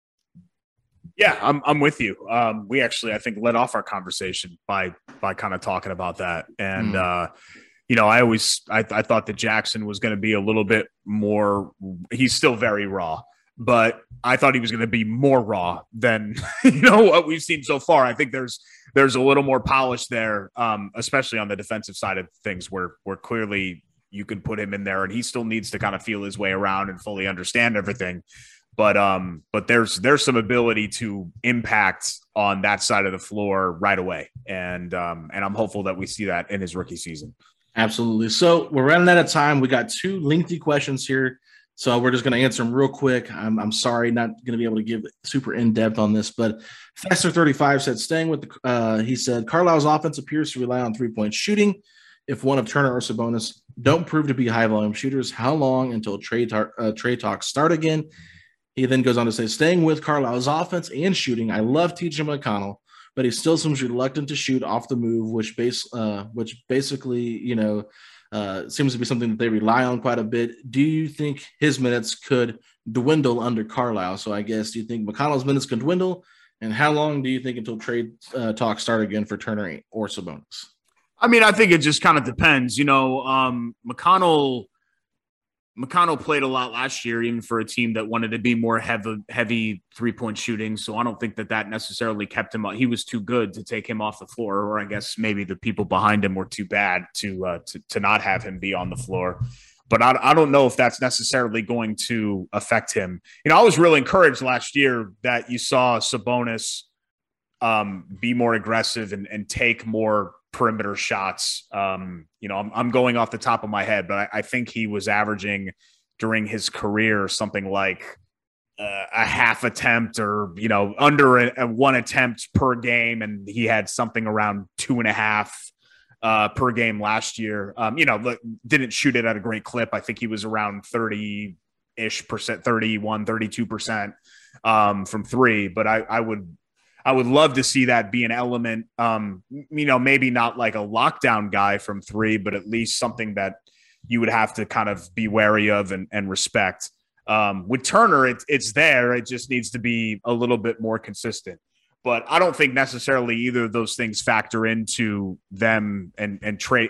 Yeah, I'm I'm with you. Um, we actually, I think, led off our conversation by by kind of talking about that. And, mm. uh, you know, I always I, I thought that Jackson was going to be a little bit more – he's still very raw. But I thought he was going to be more raw than, you know, what we've seen so far. I think there's there's a little more polish there, um, especially on the defensive side of things where where clearly – you could put him in there and he still needs to kind of feel his way around and fully understand everything. But, um, but there's, there's some ability to impact on that side of the floor right away. And, um, and I'm hopeful that we see that in his rookie season. Absolutely. So we're running out of time. We got two lengthy questions here, so we're just going to answer them real quick. I'm, I'm sorry, not going to be able to give super in-depth on this, but Fester thirty-five said, staying with the, uh, he said, Carlisle's offense appears to rely on three-point shooting. If one of Turner or Sabonis don't prove to be high-volume shooters, how long until trade, tar- uh, trade talks start again? He then goes on to say, staying with Carlisle's offense and shooting, I love T J McConnell, but he still seems reluctant to shoot off the move, which base, uh, which basically, you know, uh, seems to be something that they rely on quite a bit. Do you think his minutes could dwindle under Carlisle? So I guess, do you think McConnell's minutes can dwindle? And how long do you think until trade uh, talks start again for Turner or Sabonis? I mean, I think it just kind of depends. You know, um, McConnell McConnell played a lot last year, even for a team that wanted to be more heavy, heavy three-point shooting. So I don't think that that necessarily kept him up. He was too good to take him off the floor, or I guess maybe the people behind him were too bad to uh, to, to not have him be on the floor. But I, I don't know if that's necessarily going to affect him. You know, I was really encouraged last year that you saw Sabonis um, be more aggressive and, and take more perimeter shots. Um, you know, I'm, I'm going off the top of my head, but I, I think he was averaging during his career something like uh, a half attempt or, you know, under a, a one attempt per game. And he had something around two and a half uh, per game last year. Um, you know, look, didn't shoot it at a great clip. I think he was around thirty ish percent, thirty-one, thirty-two percent um, from three, but I, I would, I would love to see that be an element, um, you know, maybe not like a lockdown guy from three, but at least something that you would have to kind of be wary of and, and respect. Um, with Turner, it, it's there. It just needs to be a little bit more consistent. But I don't think necessarily either of those things factor into them and, and trade.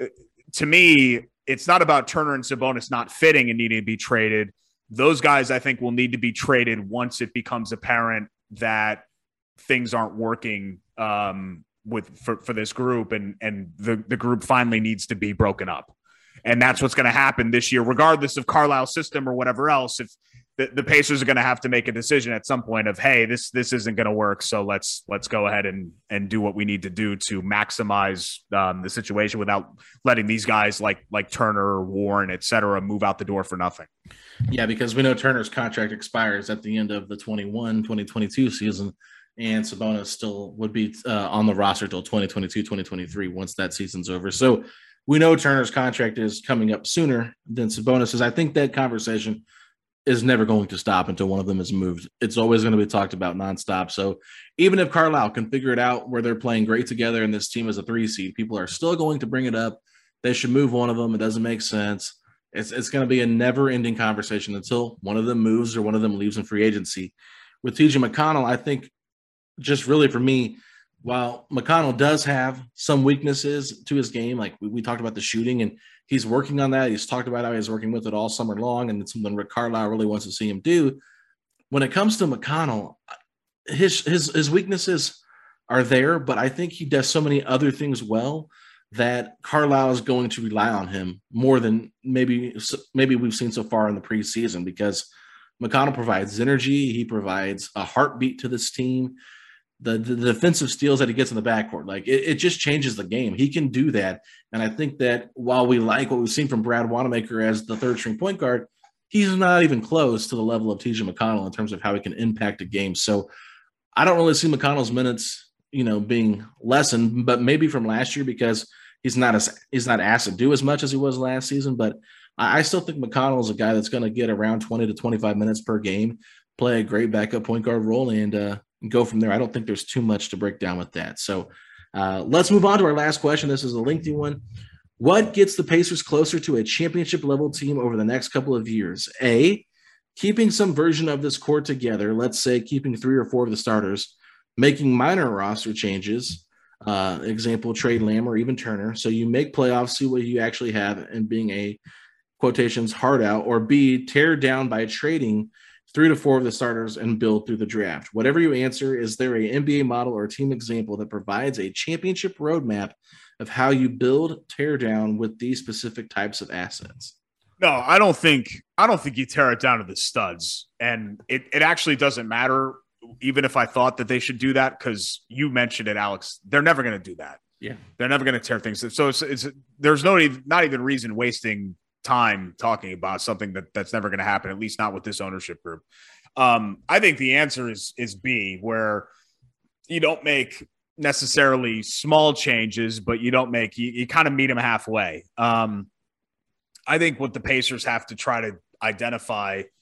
To me, it's not about Turner and Sabonis not fitting and needing to be traded. Those guys, I think, will need to be traded once it becomes apparent that things aren't working um, with for, for this group, and and the, the group finally needs to be broken up. And that's what's going to happen this year, regardless of Carlisle's system or whatever else. If the, the Pacers are going to have to make a decision at some point of, hey, this this isn't going to work, so let's let's go ahead and and do what we need to do to maximize um, the situation without letting these guys like like Turner, Warren, et cetera, move out the door for nothing. Yeah, because we know Turner's contract expires at the end of the twenty-one twenty twenty-two season. And Sabonis still would be uh, on the roster till twenty twenty-two twenty twenty-three once that season's over. So we know Turner's contract is coming up sooner than Sabonis's. I think that conversation is never going to stop until one of them is moved. It's always going to be talked about nonstop. So even if Carlisle can figure it out where they're playing great together and this team is a three seed, people are still going to bring it up. They should move one of them. It doesn't make sense. It's, it's going to be a never-ending conversation until one of them moves or one of them leaves in free agency. With T J McConnell, I think just really for me, while McConnell does have some weaknesses to his game, like we, we talked about the shooting, and he's working on that. He's talked about how he's working with it all summer long, and it's something Rick Carlisle really wants to see him do. When it comes to McConnell, his his his weaknesses are there, but I think he does so many other things well that Carlisle is going to rely on him more than maybe maybe we've seen so far in the preseason, because McConnell provides energy. He provides a heartbeat to this team. The, the defensive steals that he gets in the backcourt, like it, it just changes the game. He can do that. And I think that while we like what we've seen from Brad Wanamaker as the third string point guard, he's not even close to the level of T J McConnell in terms of how he can impact a game. So I don't really see McConnell's minutes, you know, being lessened, but maybe from last year because he's not as he's not asked to do as much as he was last season. But I, I still think McConnell is a guy that's going to get around twenty to twenty-five minutes per game, play a great backup point guard role, and uh, go from there. I don't think there's too much to break down with that. So uh, let's move on to our last question. This is a lengthy one. What gets the Pacers closer to a championship level team over the next couple of years? A, keeping some version of this core together. Let's say keeping three or four of the starters, making minor roster changes. Uh, example, trade Lamb or even Turner. So you make playoffs, see what you actually have, and being a quotations hard out. Or B, tear down by trading three to four of the starters and build through the draft. Whatever you answer, is there a N B A model or team example that provides a championship roadmap of how you build, tear down with these specific types of assets? No, I don't think I don't think you tear it down to the studs. And it, it actually doesn't matter, even if I thought that they should do that, because you mentioned it, Alex. They're never going to do that. Yeah. They're never going to tear things. So it's, it's there's no not even reason wasting time talking about something that that's never going to happen, at least not with this ownership group. Um, I think the answer is is B, where you don't make necessarily small changes, but you don't make you, you kind of meet them halfway. Um, I think what the Pacers have to try to identify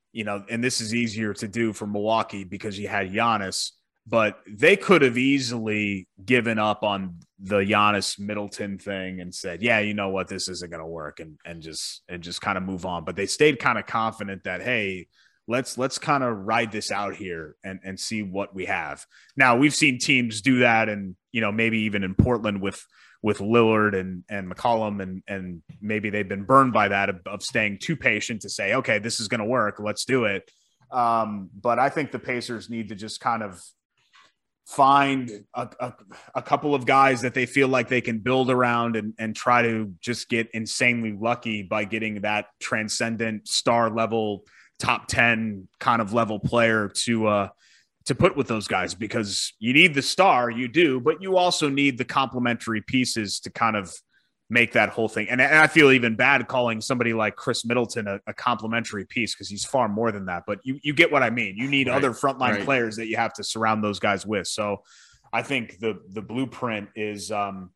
you know, and this is easier to do for Milwaukee because you had Giannis, but they could have easily given up on the Giannis Middleton thing and said, yeah, you know what, this isn't going to work, and and just and just kind of move on. But they stayed kind of confident that, hey, let's let's kind of ride this out here and and see what we have. Now, we've seen teams do that, and you know, maybe even in Portland with with Lillard and and McCollum, and and maybe they've been burned by that of, of staying too patient to say, okay, this is going to work, let's do it. Um, but I think the Pacers need to just kind of find a, a, a couple of guys that they feel like they can build around and, and try to just get insanely lucky by getting that transcendent star level, top ten kind of level player to, uh, to put with those guys, because you need the star, you do, but you also need the complementary pieces to kind of make that whole thing. And, and I feel even bad calling somebody like Chris Middleton a, a complimentary piece, because he's far more than that. But you you get what I mean. You need right. other frontline right. players that you have to surround those guys with. So I think the the blueprint is um,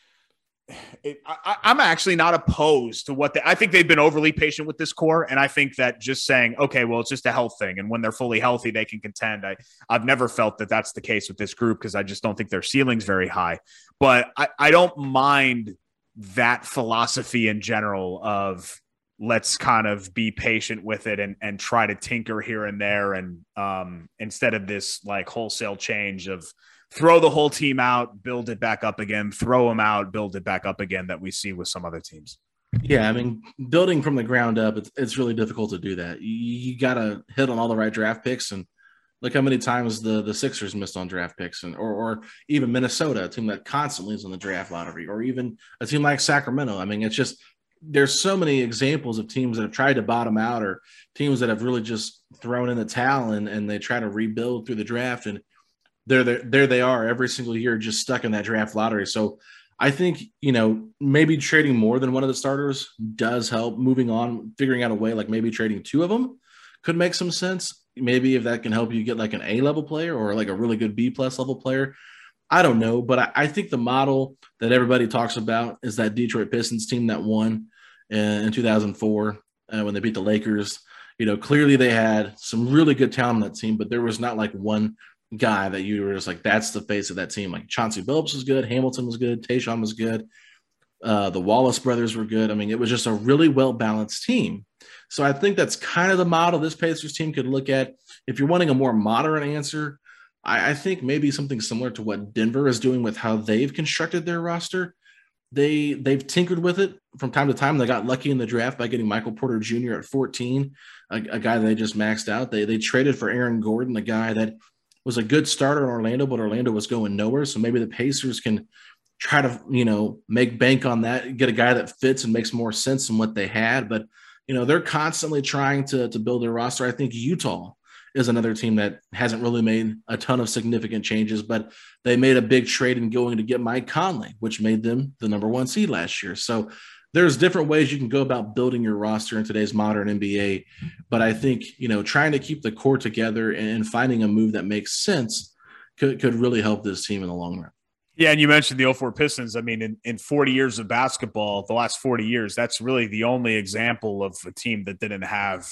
it, I, I'm actually not opposed to what they, I think they've been overly patient with this core. And I think that just saying, okay, well, it's just a health thing, and when they're fully healthy, they can contend. I, I've never felt that that's the case with this group, because I just don't think their ceiling's very high. But I, I don't mind that philosophy in general of let's kind of be patient with it and, and try to tinker here and there. And um, instead of this like wholesale change of throw the whole team out, build it back up again, throw them out, build it back up again, that we see with some other teams. Yeah. I mean, building from the ground up, it's, it's really difficult to do that. You, you got to hit on all the right draft picks, and look how many times the, the Sixers missed on draft picks, and or, or even Minnesota, a team that constantly is in the draft lottery, or even a team like Sacramento. I mean, it's just there's so many examples of teams that have tried to bottom out, or teams that have really just thrown in the towel and, and they try to rebuild through the draft. And there, there, there they are every single year, just stuck in that draft lottery. So I think, you know, maybe trading more than one of the starters does help. Moving on, figuring out a way, like maybe trading two of them could make some sense. Maybe if that can help you get like an A level player or like a really good B plus level player, I don't know. But I, I think the model that everybody talks about is that Detroit Pistons team that won in, in two thousand four uh, when they beat the Lakers. You know, clearly they had some really good talent on that team, but there was not like one guy that you were just like, that's the face of that team. Like Chauncey Billups was good. Hamilton was good. Tayshaun was good. Uh, the Wallace brothers were good. I mean, it was just a really well-balanced team. So I think that's kind of the model this Pacers team could look at. If you're wanting a more modern answer, I, I think maybe something similar to what Denver is doing with how they've constructed their roster. They, they've tinkered with it from time to time. They got lucky in the draft by getting Michael Porter Junior at fourteen, a, a guy that they just maxed out. They, they traded for Aaron Gordon, a guy that was a good starter in Orlando, but Orlando was going nowhere. So maybe the Pacers can try to, you know, make bank on that, get a guy that fits and makes more sense than what they had. But, you know, they're constantly trying to, to build their roster. I think Utah is another team that hasn't really made a ton of significant changes, but they made a big trade in going to get Mike Conley, which made them the number one seed last year. So there's different ways you can go about building your roster in today's modern N B A. But I think, you know, trying to keep the core together and finding a move that makes sense could, could really help this team in the long run. Yeah, and you mentioned the oh four Pistons. I mean, in, in forty years of basketball, the last forty years, that's really the only example of a team that didn't have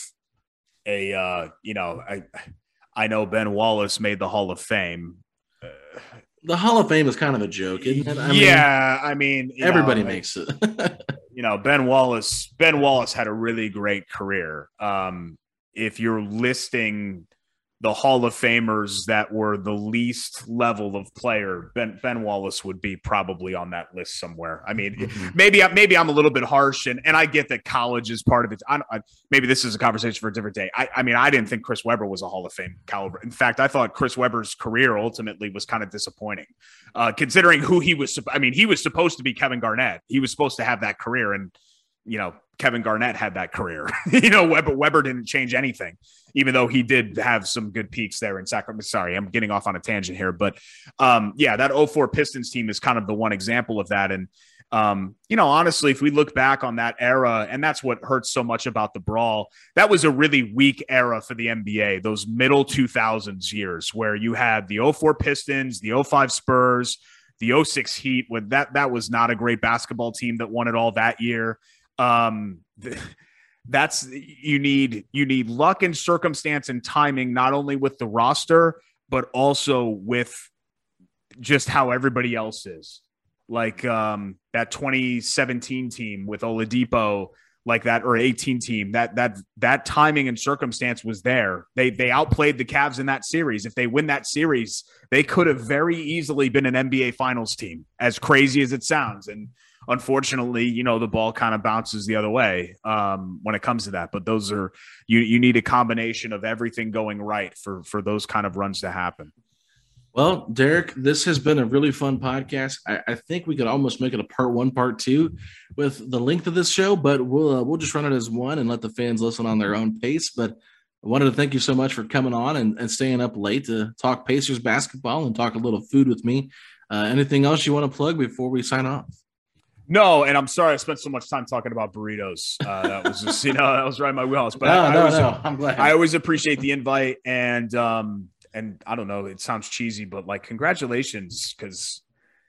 a, uh, you know, I I know Ben Wallace made the Hall of Fame. Uh, the Hall of Fame is kind of a joke, isn't it? I yeah, mean, I mean, everybody know, makes it. you know, Ben Wallace, Ben Wallace had a really great career. Um, if you're listing the Hall of Famers that were the least level of player, Ben Ben Wallace would be probably on that list somewhere. I mean, mm-hmm. maybe maybe I'm a little bit harsh, and, and I get that college is part of it. I, I, maybe this is a conversation for a different day. I, I mean, I didn't think Chris Webber was a Hall of Fame caliber. In fact, I thought Chris Webber's career ultimately was kind of disappointing, uh, considering who he was. I mean, he was supposed to be Kevin Garnett. He was supposed to have that career, and you know, Kevin Garnett had that career. you know, Webber, Webber didn't change anything, even though he did have some good peaks there in Sacramento. Sorry, I'm getting off on a tangent here. But, um, yeah, that oh four Pistons team is kind of the one example of that. And, um, you know, honestly, if we look back on that era, and that's what hurts so much about the brawl, that was a really weak era for the N B A, those middle two thousands years where you had the oh four Pistons, the oh five Spurs, the oh six Heat. With that, that was not a great basketball team that won it all that year. Um, the, that's you need you need luck and circumstance and timing, not only with the roster, but also with just how everybody else is. Like um, that twenty seventeen team with Oladipo, like that, or eighteen team, that that that timing and circumstance was there. They they outplayed the Cavs in that series. If they win that series, they could have very easily been an N B A Finals team, as crazy as it sounds. And unfortunately, you know, the ball kind of bounces the other way um, when it comes to that. But those are you you need a combination of everything going right for for those kind of runs to happen. Well, Derek, this has been a really fun podcast. I, I think we could almost make it a part one, part two with the length of this show, but we'll uh, we'll just run it as one and let the fans listen on their own pace. But I wanted to thank you so much for coming on and, and staying up late to talk Pacers basketball and talk a little food with me. Uh, anything else you want to plug before we sign off? No, and I'm sorry I spent so much time talking about burritos. Uh, that was just, you know, that was right in my wheelhouse. But no, I, I no, always, no. I'm glad. I always appreciate the invite, and um, and I don't know, it sounds cheesy, but like congratulations, because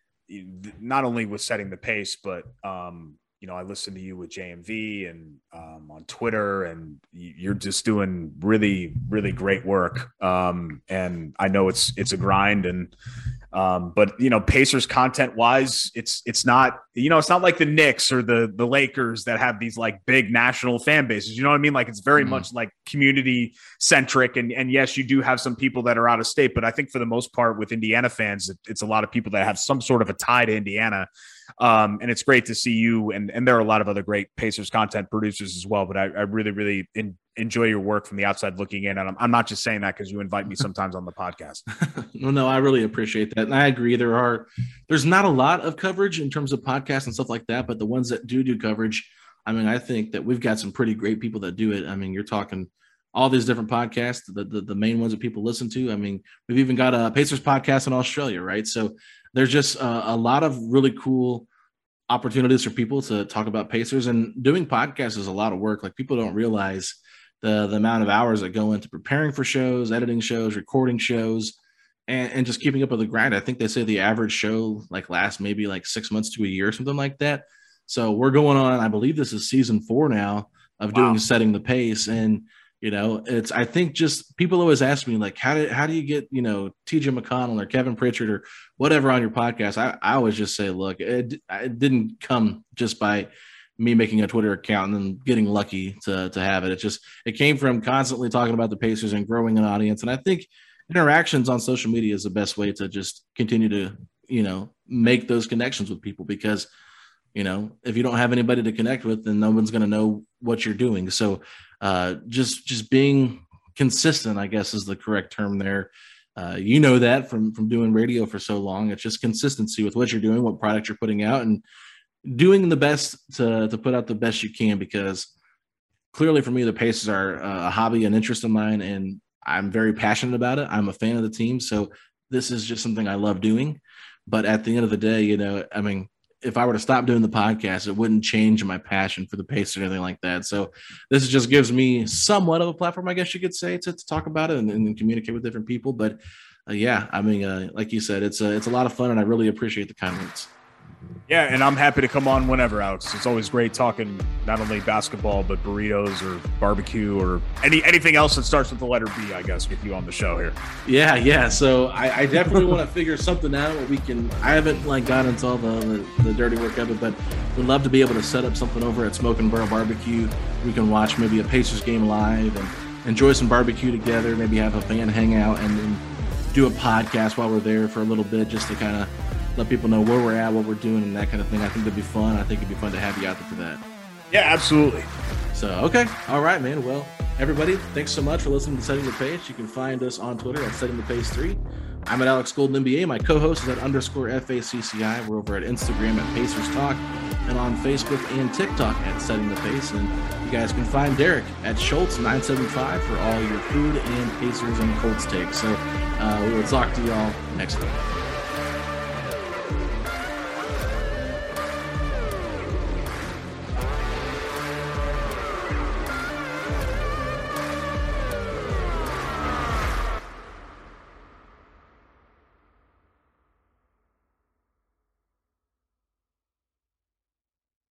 not only with setting the pace, but um, you know, I listened to you with J M V and um, on Twitter, and you're just doing really, really great work. Um, and I know it's it's a grind, and um, but you know, Pacers content wise, it's it's not, you know, it's not like the Knicks or the the Lakers that have these like big national fan bases. You know what I mean? Like it's very mm-hmm. much like community centric, and and yes, you do have some people that are out of state, but I think for the most part with Indiana fans, it, it's a lot of people that have some sort of a tie to Indiana. Um, and it's great to see you, and, and there are a lot of other great Pacers content producers as well, but I, I really, really in, enjoy your work from the outside looking in. And I'm, I'm not just saying that because you invite me sometimes on the podcast. No, no, I really appreciate that. And I agree. There are, there's not a lot of coverage in terms of podcasts and stuff like that, but the ones that do do coverage, I mean, I think that we've got some pretty great people that do it. I mean, you're talking all these different podcasts, the, the, the main ones that people listen to. I mean, we've even got a Pacers podcast in Australia, right? So there's just a, a lot of really cool opportunities for people to talk about Pacers, and doing podcasts is a lot of work. Like people don't realize the, the amount of hours that go into preparing for shows, editing shows, recording shows, and, and just keeping up with the grind. I think they say the average show like lasts maybe like six months to a year, something like that. So we're going on, I believe this is season four now of doing wow. Setting the Pace. And you know, it's, I think just people always ask me like, how do, how do you get, you know, T J McConnell or Kevin Pritchard or whatever on your podcast? I, I always just say, look, it, it didn't come just by me making a Twitter account and then getting lucky to, to have it. It just, it came from constantly talking about the Pacers and growing an audience. And I think interactions on social media is the best way to just continue to, you know, make those connections with people, because you know, if you don't have anybody to connect with, then no one's going to know what you're doing. So uh, just just being consistent, I guess, is the correct term there. Uh, you know that from from doing radio for so long. It's just consistency with what you're doing, what product you're putting out, and doing the best to to put out the best you can. Because clearly, for me, the Pacers are a hobby and interest of mine, and I'm very passionate about it. I'm a fan of the team, so this is just something I love doing. But at the end of the day, you know, I mean, if I were to stop doing the podcast, it wouldn't change my passion for the Pacers or anything like that. So this just gives me somewhat of a platform, I guess you could say, to, to talk about it and, and communicate with different people. But uh, yeah, I mean, uh, like you said, it's a, it's a lot of fun, and I really appreciate the comments. Yeah, and I'm happy to come on whenever, Alex. It's always great talking not only basketball, but burritos or barbecue or any anything else that starts with the letter B, I guess, with you on the show here. Yeah, yeah. So I, I definitely want to figure something out where we can – I haven't, like, gotten into all the, the, the dirty work of it, but we'd love to be able to set up something over at Smoke and Barrel Barbecue. We can watch maybe a Pacers game live and enjoy some barbecue together, maybe have a fan hangout, and then do a podcast while we're there for a little bit, just to kind of – let people know where we're at, what we're doing, and that kind of thing. I think that'd be fun. I think it'd be fun to have you out there for that. Yeah, absolutely. So, okay. All right, man. Well, everybody, thanks so much for listening to Setting the Pace. You can find us on Twitter at Setting the Pace three. I'm at Alex Golden N B A. My co-host is at underscore F A C C I. We're over at Instagram at Pacers Talk, and on Facebook and TikTok at Setting the Pace. And you guys can find Derek at Schultz nine seven five for all your food and Pacers and Colts takes. So uh, we will talk to you all next week.